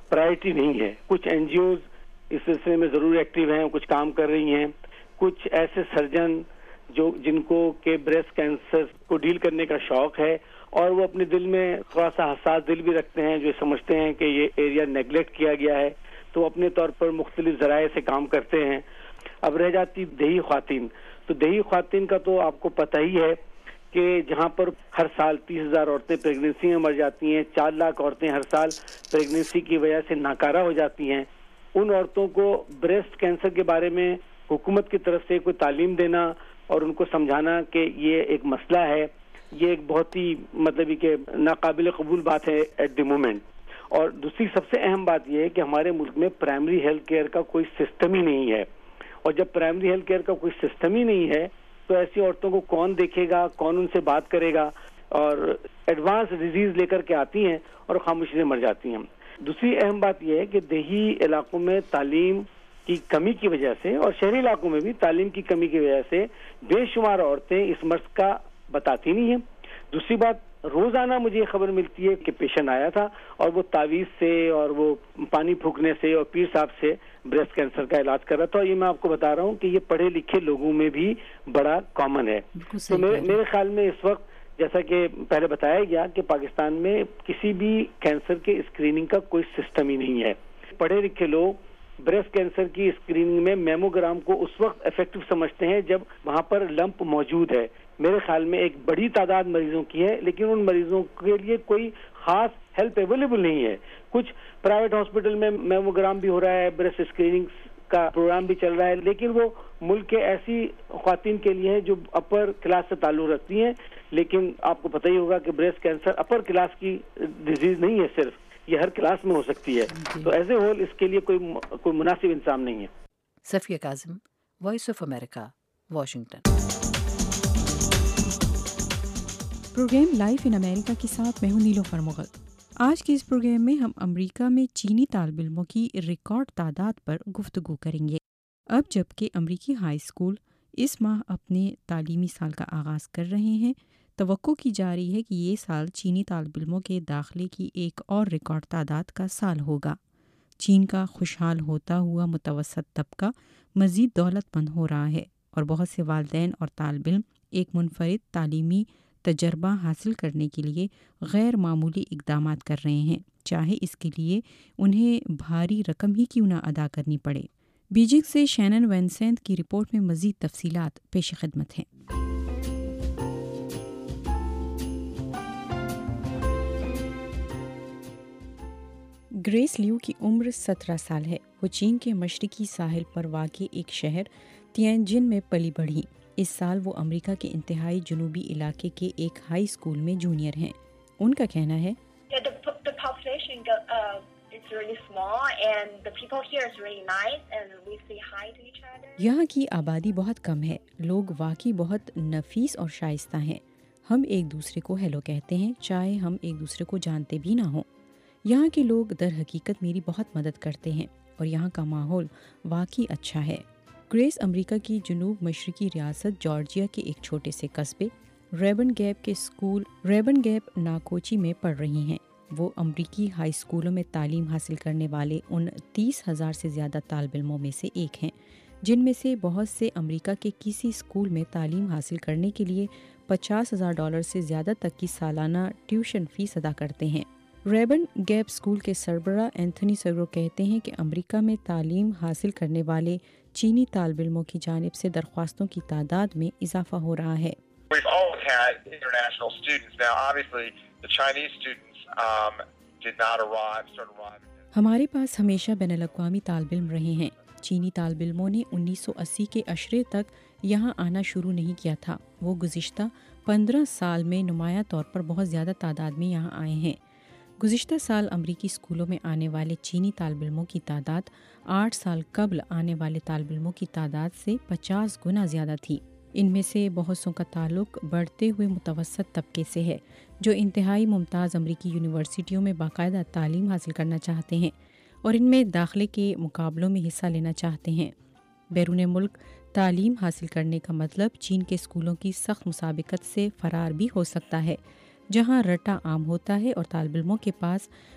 پرائرٹی نہیں ہے. کچھ این جی اوز اس سلسلے میں ضرور ایکٹیو ہیں, کچھ کام کر رہی ہیں. کچھ ایسے سرجن جو جن کو کہ بریسٹ کینسر کو ڈیل کرنے کا شوق ہے اور وہ اپنے دل میں تھوڑا سا حساس دل بھی رکھتے ہیں, جو سمجھتے ہیں کہ یہ ایریا نیگلیکٹ کیا گیا ہے, تو وہ اپنے طور پر مختلف ذرائع سے کام کرتے ہیں. اب رہ جاتی دیہی خواتین, تو دیہی خواتین کا تو آپ کو پتہ ہی ہے کہ جہاں پر ہر سال تیس ہزار عورتیں پریگننسی میں مر جاتی ہیں, چار لاکھ عورتیں ہر سال پریگننسی کی وجہ سے ناکارہ ہو جاتی ہیں. ان عورتوں کو بریسٹ کینسر کے بارے میں حکومت کی طرف سے کوئی تعلیم دینا اور ان کو سمجھانا کہ یہ ایک مسئلہ ہے, یہ ایک بہت ہی مطلب کہ ناقابل قبول بات ہے ایٹ دی مومنٹ. اور دوسری سب سے اہم بات یہ ہے کہ ہمارے ملک میں پرائمری ہیلتھ کیئر کا کوئی سسٹم ہی نہیں ہے, اور جب پرائمری ہیلتھ کیئر کا کوئی سسٹم ہی نہیں ہے تو ایسی عورتوں کو کون دیکھے گا, کون ان سے بات کرے گا, اور ایڈوانس ڈیزیز لے کر کے آتی ہیں اور خاموشی سے مر جاتی ہیں. دوسری اہم بات یہ ہے کہ دیہی علاقوں میں تعلیم کی کمی کی وجہ سے اور شہری علاقوں میں بھی تعلیم کی کمی کی وجہ سے بے شمار عورتیں اس مرض کا بتاتی نہیں ہیں. دوسری بات, روزانہ مجھے یہ خبر ملتی ہے کہ پیشنٹ آیا تھا اور وہ تعویذ سے اور وہ پانی پھونکنے سے اور پیر صاحب سے بریسٹ کینسر کا علاج کر رہا تھا. اور یہ میں آپ کو بتا رہا ہوں کہ یہ پڑھے لکھے لوگوں میں بھی بڑا کامن ہے. تو میرے خیال میں اس وقت جیسا کہ پہلے بتایا گیا کہ پاکستان میں کسی بھی کینسر کے اسکریننگ کا کوئی سسٹم ہی نہیں ہے. پڑھے لکھے لوگ بریسٹ کینسر کی اسکریننگ میں میموگرام کو اس وقت افیکٹو سمجھتے ہیں جب وہاں پر لمپ موجود ہے. میرے خیال میں ایک بڑی تعداد مریضوں کی ہے, لیکن ان مریضوں کے لیے کوئی خاص ہیلپ اویلیبل نہیں ہے. کچھ پرائیویٹ ہاسپٹل میں میموگرام بھی ہو رہا ہے, بریسٹ اسکریننگ کا پروگرام بھی چل رہا ہے, لیکن وہ ملک کے ایسی خواتین کے لیے ہے جو اپر کلاس سے تعلق رکھتی ہیں. لیکن آپ کو پتہ ہی ہوگا کہ بریسٹ کینسر اپر کلاس کی ڈیزیز نہیں ہے, صرف یہ ہر کلاس میں ہو سکتی ہے. تو ایز اے ہول اس کے لیے کوئی کوئی مناسب انتظام نہیں ہے. Safia Kazim, voice of America, Washington. Programme life in America کے ساتھ میں ہوں نیلوفر مغل. آج کے اس پروگرام میں ہم امریکہ میں چینی طالب علموں کی ریکارڈ تعداد پر گفتگو کریں گے. اب جب کہ امریکی ہائی اسکول اس ماہ اپنے تعلیمی سال کا آغاز کر رہے ہیں, توقع کی جا رہی ہے کہ یہ سال چینی طالب علموں کے داخلے کی ایک اور ریکارڈ تعداد کا سال ہوگا. چین کا خوشحال ہوتا ہوا متوسط طبقہ مزید دولت مند ہو رہا ہے اور بہت سے والدین اور طالب علم ایک منفرد تعلیمی تجربہ حاصل کرنے کے لیے غیر معمولی اقدامات کر رہے ہیں, چاہے اس کے لیے انہیں بھاری رقم ہی کیوں نہ ادا کرنی پڑے. بیجنگ سے شینن وینسینت کی رپورٹ میں مزید تفصیلات پیش خدمت ہیں. گریس لیو کی عمر سترہ سال ہے. وہ چین کے مشرقی ساحل پر واقع ایک شہر تینجن میں پلی بڑھی. اس سال وہ امریکہ کے انتہائی جنوبی علاقے کے ایک ہائی اسکول میں جونیئر ہیں. ان کا کہنا ہے یہاں کی آبادی بہت کم ہے, لوگ واقعی بہت نفیس اور شائستہ ہیں. ہم ایک دوسرے کو ہیلو کہتے ہیں چاہے ہم ایک دوسرے کو جانتے بھی نہ ہوں. یہاں کے لوگ در حقیقت میری بہت مدد کرتے ہیں اور یہاں کا ماحول واقعی اچھا ہے. گریس امریکہ کی جنوب مشرقی ریاست جارجیا کے ایک چھوٹے سے قصبے ریبن گیپ کے اسکول ریبن گیپ ناکوچی میں پڑھ رہی ہیں. وہ امریکی ہائی اسکولوں میں تعلیم حاصل کرنے والے ان تیس ہزار سے زیادہ طالب علموں میں سے ایک ہیں جن میں سے بہت سے امریکہ کے کسی اسکول میں تعلیم حاصل کرنے کے لیے پچاس ہزار ڈالر سے زیادہ تک کی سالانہ ٹیوشن فیس ادا کرتے ہیں. ریبن گیپ اسکول کے سربراہ اینتھنی سگرو کہتے ہیں کہ امریکہ میں تعلیم حاصل کرنے والے چینی طالب علموں کی جانب سے درخواستوں کی تعداد میں اضافہ ہو رہا ہے. ہمارے پاس ہمیشہ بین الاقوامی طالب علم رہے ہیں. چینی طالب علموں نے انیس سو اسی کے عشرے تک یہاں آنا شروع نہیں کیا تھا. وہ گزشتہ پندرہ سال میں نمایاں طور پر بہت زیادہ تعداد میں یہاں آئے ہیں. گزشتہ سال امریکی اسکولوں میں آنے والے چینی طالب علموں کی تعداد آٹھ سال قبل آنے والے طالب علموں کی تعداد سے پچاس گنا زیادہ تھی. ان میں سے بہت سو کا تعلق بڑھتے ہوئے متوسط طبقے سے ہے جو انتہائی ممتاز امریکی یونیورسٹیوں میں باقاعدہ تعلیم حاصل کرنا چاہتے ہیں اور ان میں داخلے کے مقابلوں میں حصہ لینا چاہتے ہیں. بیرون ملک تعلیم حاصل کرنے کا مطلب چین کے اسکولوں کی سخت مسابقت سے فرار بھی ہو سکتا ہے جہاں رٹا عام ہوتا ہے اور طالب علموں کے پاس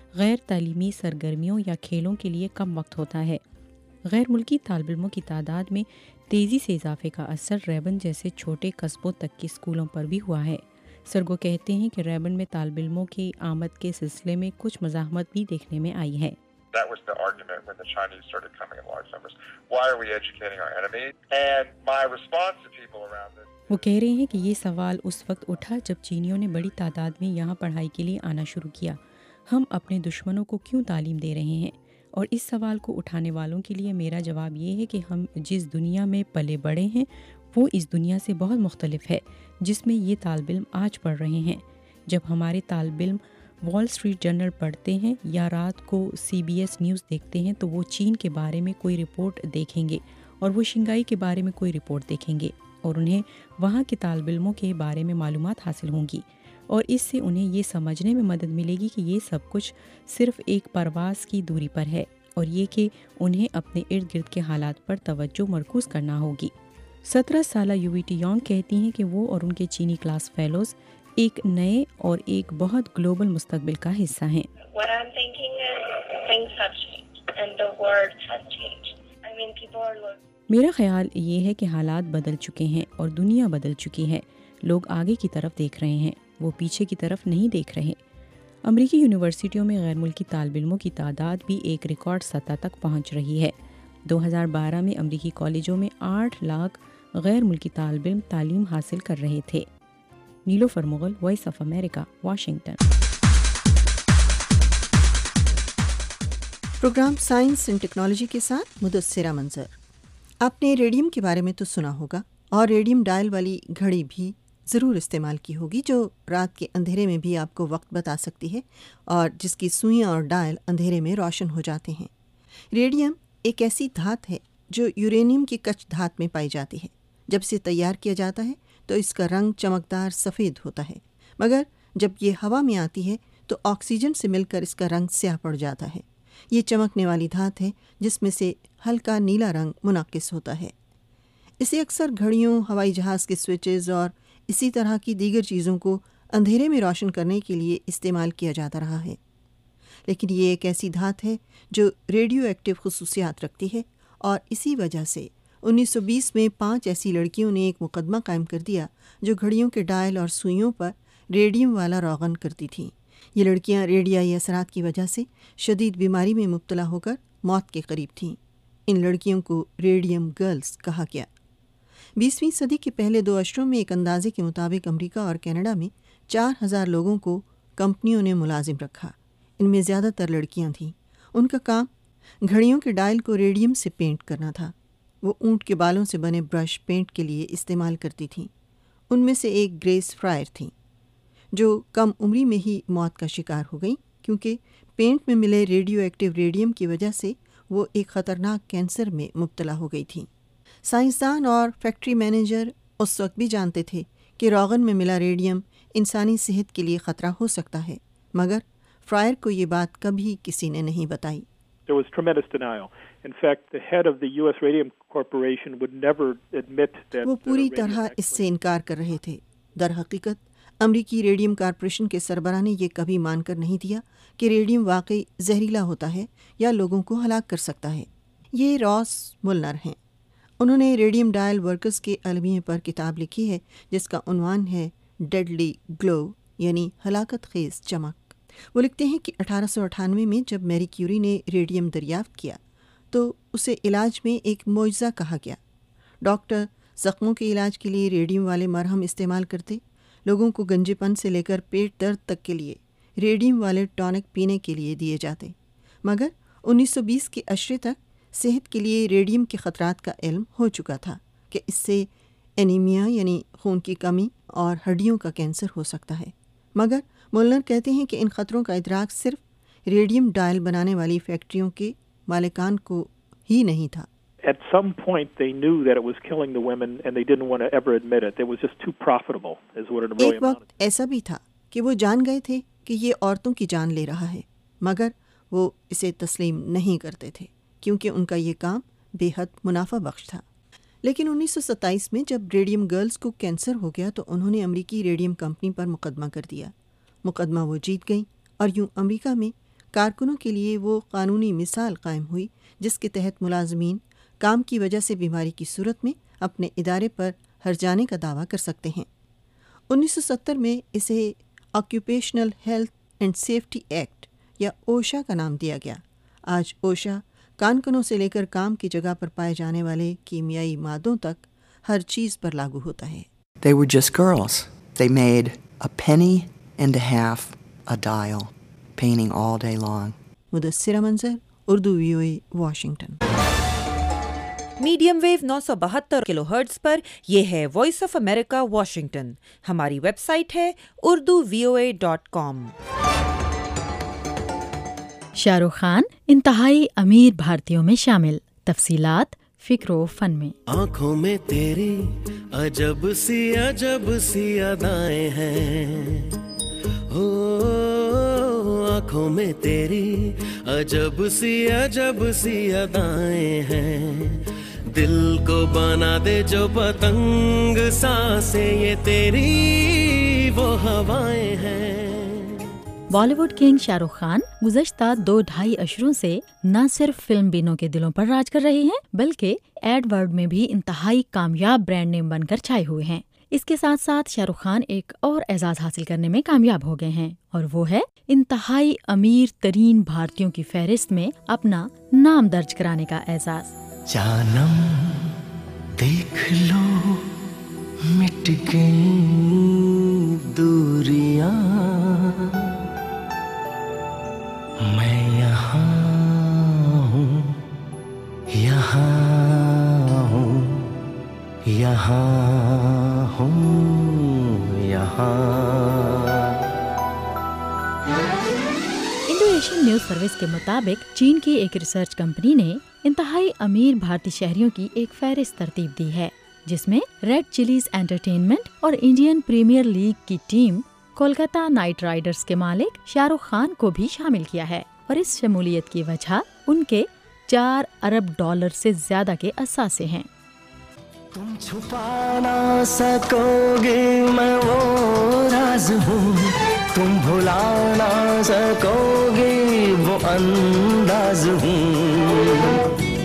غیر تعلیمی سرگرمیوں یا کھیلوں کے لیے کم وقت ہوتا ہے۔ غیر ملکی طالب علموں کی تعداد میں تیزی سے اضافے کا اثر ریبن جیسے چھوٹے قصبوں تک کے اسکولوں پر بھی ہوا ہے۔ سرگو کہتے ہیں کہ ریبن میں طالب علموں کی آمد کے سلسلے میں کچھ مزاحمت بھی دیکھنے میں آئی ہے۔ That was the argument when the Chinese started coming in large numbers. Why are we educating our enemy? And my response to people around this. وہ کہہ رہے ہیں کہ یہ سوال اس وقت اٹھا جب چینیوں نے بڑی تعداد میں یہاں پڑھائی کے لیے آنا شروع کیا۔ ہم اپنے دشمنوں کو کیوں تعلیم دے رہے ہیں؟ اور اس سوال کو اٹھانے والوں کے لیے میرا جواب یہ ہے کہ ہم جس دنیا میں پلے بڑے ہیں وہ اس دنیا سے بہت مختلف ہے جس میں یہ طالب علم آج پڑھ رہے ہیں۔ جب ہمارے طالب علم وال اسٹریٹ جرنل پڑھتے ہیں یا رات کو سی بی ایس نیوز دیکھتے ہیں تو وہ چین کے بارے میں کوئی رپورٹ دیکھیں گے اور وہ شنگھائی کے بارے میں کوئی رپورٹ دیکھیں گے اور انہیں وہاں کے طالب علموں کے بارے میں معلومات حاصل ہوں گی، اور اس سے انہیں یہ سمجھنے میں مدد ملے گی کہ یہ سب کچھ صرف ایک پرواز کی دوری پر ہے، اور یہ کہ انہیں اپنے ارد گرد کے حالات پر توجہ مرکوز کرنا ہوگی۔ سترہ سالہ یوویٹی یونگ کہتی ہیں کہ وہ اور ان کے چینی کلاس فیلوز ایک نئے اور ایک بہت گلوبل مستقبل کا حصہ ہیں۔ میرا خیال یہ ہے کہ حالات بدل چکے ہیں اور دنیا بدل چکی ہے، لوگ آگے کی طرف دیکھ رہے ہیں، وہ پیچھے کی طرف نہیں دیکھ رہے۔ امریکی یونیورسٹیوں میں غیر ملکی طالب علموں کی تعداد بھی ایک ریکارڈ سطح تک پہنچ رہی ہے۔ دو ہزار بارہ میں امریکی کالجوں میں آٹھ لاکھ غیر ملکی طالب علم تعلیم حاصل کر رہے تھے۔ Nilofar Mughal, voice of America, Washington. Programme science and technology کے ساتھ مدثرہ منظر۔ آپ نے ریڈیم کے بارے میں تو سنا ہوگا، اور ریڈیم ڈائل والی گھڑی بھی ضرور استعمال کی ہوگی جو رات کے اندھیرے میں بھی آپ کو وقت بتا سکتی ہے اور جس کی سوئیاں اور ڈائل اندھیرے میں روشن ہو جاتے ہیں۔ ریڈیم ایک ایسی دھات ہے جو یورینیم کی کچ دھات میں پائی جاتی ہے۔ جب اسے تیار کیا جاتا ہے تو اس کا رنگ چمکدار سفید ہوتا ہے، مگر جب یہ ہوا میں آتی ہے تو آکسیجن سے مل کر اس کا رنگ سیاہ پڑ جاتا ہے۔ یہ چمکنے والی دھات ہے جس میں سے ہلکا نیلا رنگ منعکس ہوتا ہے۔ اسے اکثر گھڑیوں، ہوائی جہاز کے سوئچز اور اسی طرح کی دیگر چیزوں کو اندھیرے میں روشن کرنے کے لیے استعمال کیا جاتا رہا ہے، لیکن یہ ایک ایسی دھات ہے جو ریڈیو ایکٹیو خصوصیات رکھتی ہے، اور اسی وجہ سے انیس سو بیس میں پانچ ایسی لڑکیوں نے ایک مقدمہ قائم کر دیا جو گھڑیوں کے ڈائل اور سوئیوں پر ریڈیم والا روغن کرتی تھیں۔ یہ لڑکیاں ریڈیائی اثرات کی وجہ سے شدید بیماری میں مبتلا ہو کر موت کے قریب تھیں۔ ان لڑکیوں کو ریڈیم گرلز کہا گیا۔ بیسویں صدی کے پہلے دو اشروں میں ایک اندازے کے مطابق امریکہ اور کینیڈا میں چار ہزار لوگوں کو کمپنیوں نے ملازم رکھا۔ ان میں زیادہ تر لڑکیاں تھیں۔ ان کا کام گھڑیوں کے ڈائل کو ریڈیم سے پینٹ کرنا تھا۔ وہ اونٹ کے بالوں سے بنے برش پینٹ کے لیے استعمال کرتی تھیں۔ ان میں سے ایک گریس فرائر تھیں جو کم عمری میں ہی موت کا شکار ہو گئیں کیونکہ پینٹ میں ملے ریڈیو ایکٹیو ریڈیم کی وجہ سے وہ ایک خطرناک کینسر میں مبتلا ہو گئی تھیں۔ سائنسدان اور فیکٹری مینیجر اس وقت بھی جانتے تھے کہ روغن میں ملا ریڈیم انسانی صحت کے لیے خطرہ ہو سکتا ہے، مگر فرائر کو یہ بات کبھی کسی نے نہیں بتائی۔ There was tremendous denial. In fact, the head of the U S Radium Corporation would never admit that وہ پوری طرح اس سے انکار کر رہے تھے۔ در حقیقت امریکی ریڈیم کارپوریشن کے سربراہ نے یہ کبھی مان کر نہیں دیا کہ ریڈیم واقعی زہریلا ہوتا ہے یا لوگوں کو ہلاک کر سکتا ہے۔ یہ راس مولنر ہیں۔ انہوں نے ریڈیم ڈائل ورکرز کے المیے پر کتاب لکھی ہے جس کا عنوان ہے ڈیڈلی گلو، یعنی ہلاکت خیز چمک۔ وہ لکھتے ہیں کہ اٹھارہ سو اٹھانوے میں جب میری کیوری نے ریڈیم دریافت کیا تو اسے علاج میں ایک معجزہ کہا گیا۔ ڈاکٹر زخموں کے علاج کے لیے ریڈیم والے مرہم استعمال کرتے، لوگوں کو گنجے پن سے لے کر پیٹ درد تک کے لیے ریڈیم والے ٹونک پینے کے لیے دیے جاتے، مگر انیس سو بیس کے عشرے تک صحت کے لیے ریڈیم کے خطرات کا علم ہو چکا تھا کہ اس سے اینیمیا یعنی خون کی کمی اور ہڈیوں کا کینسر ہو سکتا ہے، مگر مولنر کہتے ہیں کہ ان خطروں کا ادراک صرف ریڈیم ڈائل بنانے والی فیکٹریوں کے مالکان کو ہی نہیں تھا۔ At some point they knew that it was killing the women and they didn't want to ever admit it. It was just too profitable is what it really ایک وقت ایسا بھی تھا کہ وہ جان گئے تھے کہ یہ عورتوں کی جان لے رہا ہے، مگر وہ اسے تسلیم نہیں کرتے تھے کیونکہ ان کا یہ کام بے حد منافع بخش تھا۔ لیکن انیس سو ستائیس میں جب ریڈیم گرلز کو کینسر ہو گیا تو انہوں نے امریکی ریڈیم کمپنی پر مقدمہ کر دیا۔ مقدمہ وہ جیت گئیں اور یوں امریکہ میں کارکنوں کے لیے وہ قانونی مثال قائم ہوئی جس کے تحت ملازمین کام کی وجہ سے بیماری کی صورت میں اپنے ادارے پر ہرجانے کا دعویٰ کر سکتے ہیں۔ انیس سو ستر میں اسے occupational health and safety act یا اوشا کا نام دیا گیا۔ آج اوشا کارکنوں سے لے کر کام کی جگہ پر پائے جانے والے کیمیائی مادوں تک ہر چیز پر لاگو ہوتا ہے۔ They were just girls. They made a penny and a half a dial, painting all day long. Mudassira Manzar, Urdu V O A, Washington. Medium wave نو سو بہتر کلو ہرٹز پر یہ ہے وائس آف امریکہ واشنگٹن۔ ہماری ویب سائٹ ہے Urdu V O اے dot com. Shah Rukh Khan انتہائی امیر بھارتیوں میں شامل، تفصیلات فکر و فن میں۔ آنکھوں میں تیری عجب سی عجب سی ادائیں ہیں، ہو آنکھوں میں تیری عجب سی عجب سی ادائیں ہیں، دل کو بنا دے جو پتنگ سانسیں یہ تیری وہ ہوائیں ہیں۔ بالی ووڈ کنگ شاہ رخ خان گزشتہ دو ڈھائی اشروں سے نہ صرف فلم بینوں کے دلوں پر راج کر رہے ہیں بلکہ ایڈ ورڈ میں بھی انتہائی کامیاب برانڈ نیم بن کر چھائے ہوئے ہیں۔ اس کے ساتھ ساتھ شاہ رخ خان ایک اور اعزاز حاصل کرنے میں کامیاب ہو گئے ہیں، اور وہ ہے انتہائی امیر ترین بھارتیوں کی فہرست میں اپنا نام درج کرانے کا اعزاز۔ جانم دیکھ لو مٹ گئی دوریاں، میں یہاں ہوں یہاں ہوں یہاں ہوں یہاں۔ انڈو ایشین نیوز سروس کے مطابق چین کی ایک ریسرچ کمپنی نے انتہائی امیر بھارتی شہریوں کی ایک فہرست ترتیب دی ہے، جس میں ریڈ چلیز انٹرٹینمنٹ اور انڈین پریمیئر لیگ کی ٹیم کولکتہ نائٹ رائڈرز کے مالک شاہ رخ خان کو بھی شامل کیا ہے، اور اس شمولیت کی وجہ ان کے چار ارب ڈالر سے زیادہ کے اثاثے ہیں۔ تم چھپا نہ سکو گے میں وہ راز ہوں، تم بھلا نہ سکو گے وہ انداز ہوں،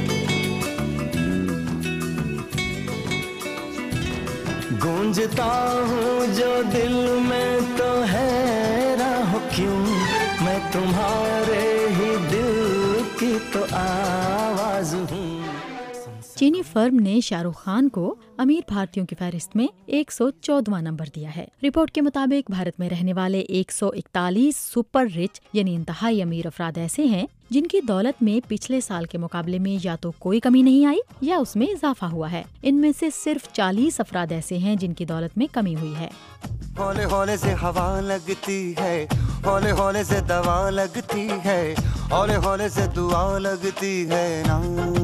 گونجتا ہوں جو دل میں تو ہے راہ کیوں، میں تمہارے ہی دل کی تو آواز ہوں۔ چینی فرم نے شاہ رخ خان کو امیر بھارتیوں کی فہرست میں ایک سو چودواں نمبر دیا ہے۔ رپورٹ کے مطابق بھارت میں رہنے والے ایک سو اکتالیس سپر رچ یعنی انتہائی امیر افراد ایسے ہیں جن کی دولت میں پچھلے سال کے مقابلے میں یا تو کوئی کمی نہیں آئی یا اس میں اضافہ ہوا ہے۔ ان میں سے صرف چالیس افراد ایسے ہیں جن کی دولت میں کمی ہوئی ہے۔ ہولے ہولے سے ہوا لگتی ہے، ہولے ہولے سے دوا لگتی ہے، ہولے ہولے سے دعا لگتی ہے نا،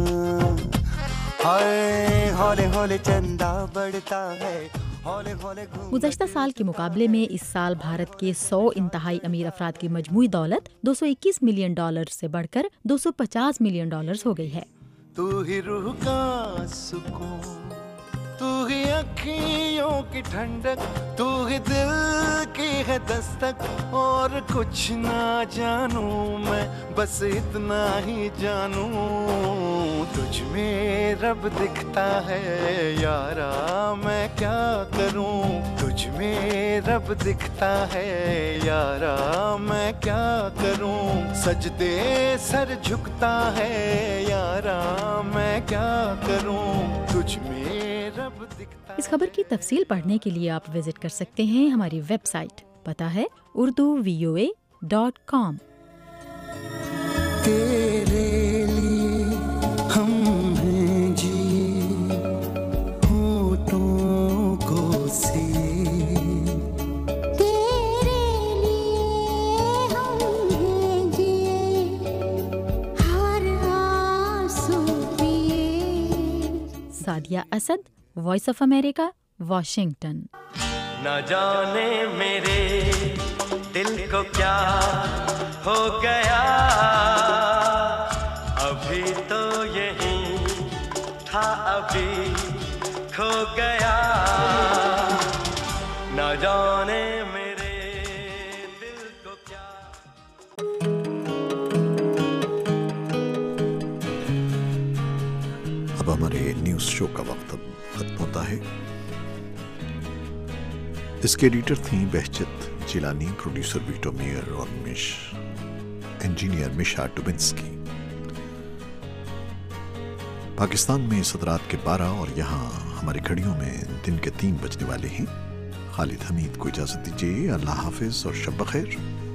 ہائے ہولے ہولے چندہ بڑھتا ہے۔ گزشتہ سال کے مقابلے میں اس سال بھارت کے سو انتہائی امیر افراد کی مجموعی دولت دو سو اکیس ملین ڈالر سے بڑھ کر دو سو پچاس ملین ڈالرز ہو گئی ہے۔ تو ہی روح کا سکون، تو ہی اکھیوں کی ٹھنڈک، تو ہی دل کی ہے دستک، اور کچھ نہ جانوں میں بس اتنا ہی جانوں، تجھ میں رب دکھتا ہے یارا میں کیا کروں، تجھ میں رب دکھتا ہے یارا میں کیا کروں، سجدے سر جھکتا ہے یارا میں کیا کروں، تجھ میں رب دکھتا۔ اس خبر کی تفصیل پڑھنے کے لیے آپ وزٹ کر سکتے ہیں ہماری ویب سائٹ، پتہ ہے اردو وی او اے ڈاٹ کام۔ تیرے لیے ہم ہیں جی ہونٹوں کو سے، تیرے لیے ہم ہیں جی ہر آنسو پیے۔ Sadia Asad, voice of America, Washington. نہ جانے میرے دل کو کیا ہو گیا، ابھی تو یہی تھا ابھی کھو گیا، نہ جانے میرے دل کو کیا۔ शो का वक्त अब खत्म होता है। इसके एडिटर थीं Bahjat Jilani, producer Vito Meyer और मिश इंजीनियर मिशा डुबिन्स्की। पाकिस्तान में इस रात के बारह और यहाँ हमारी घड़ियों में दिन के तीन बजने वाले हैं। खालिद हमीद को इजाजत दीजिए। अल्लाह हाफिज और शब बखैर।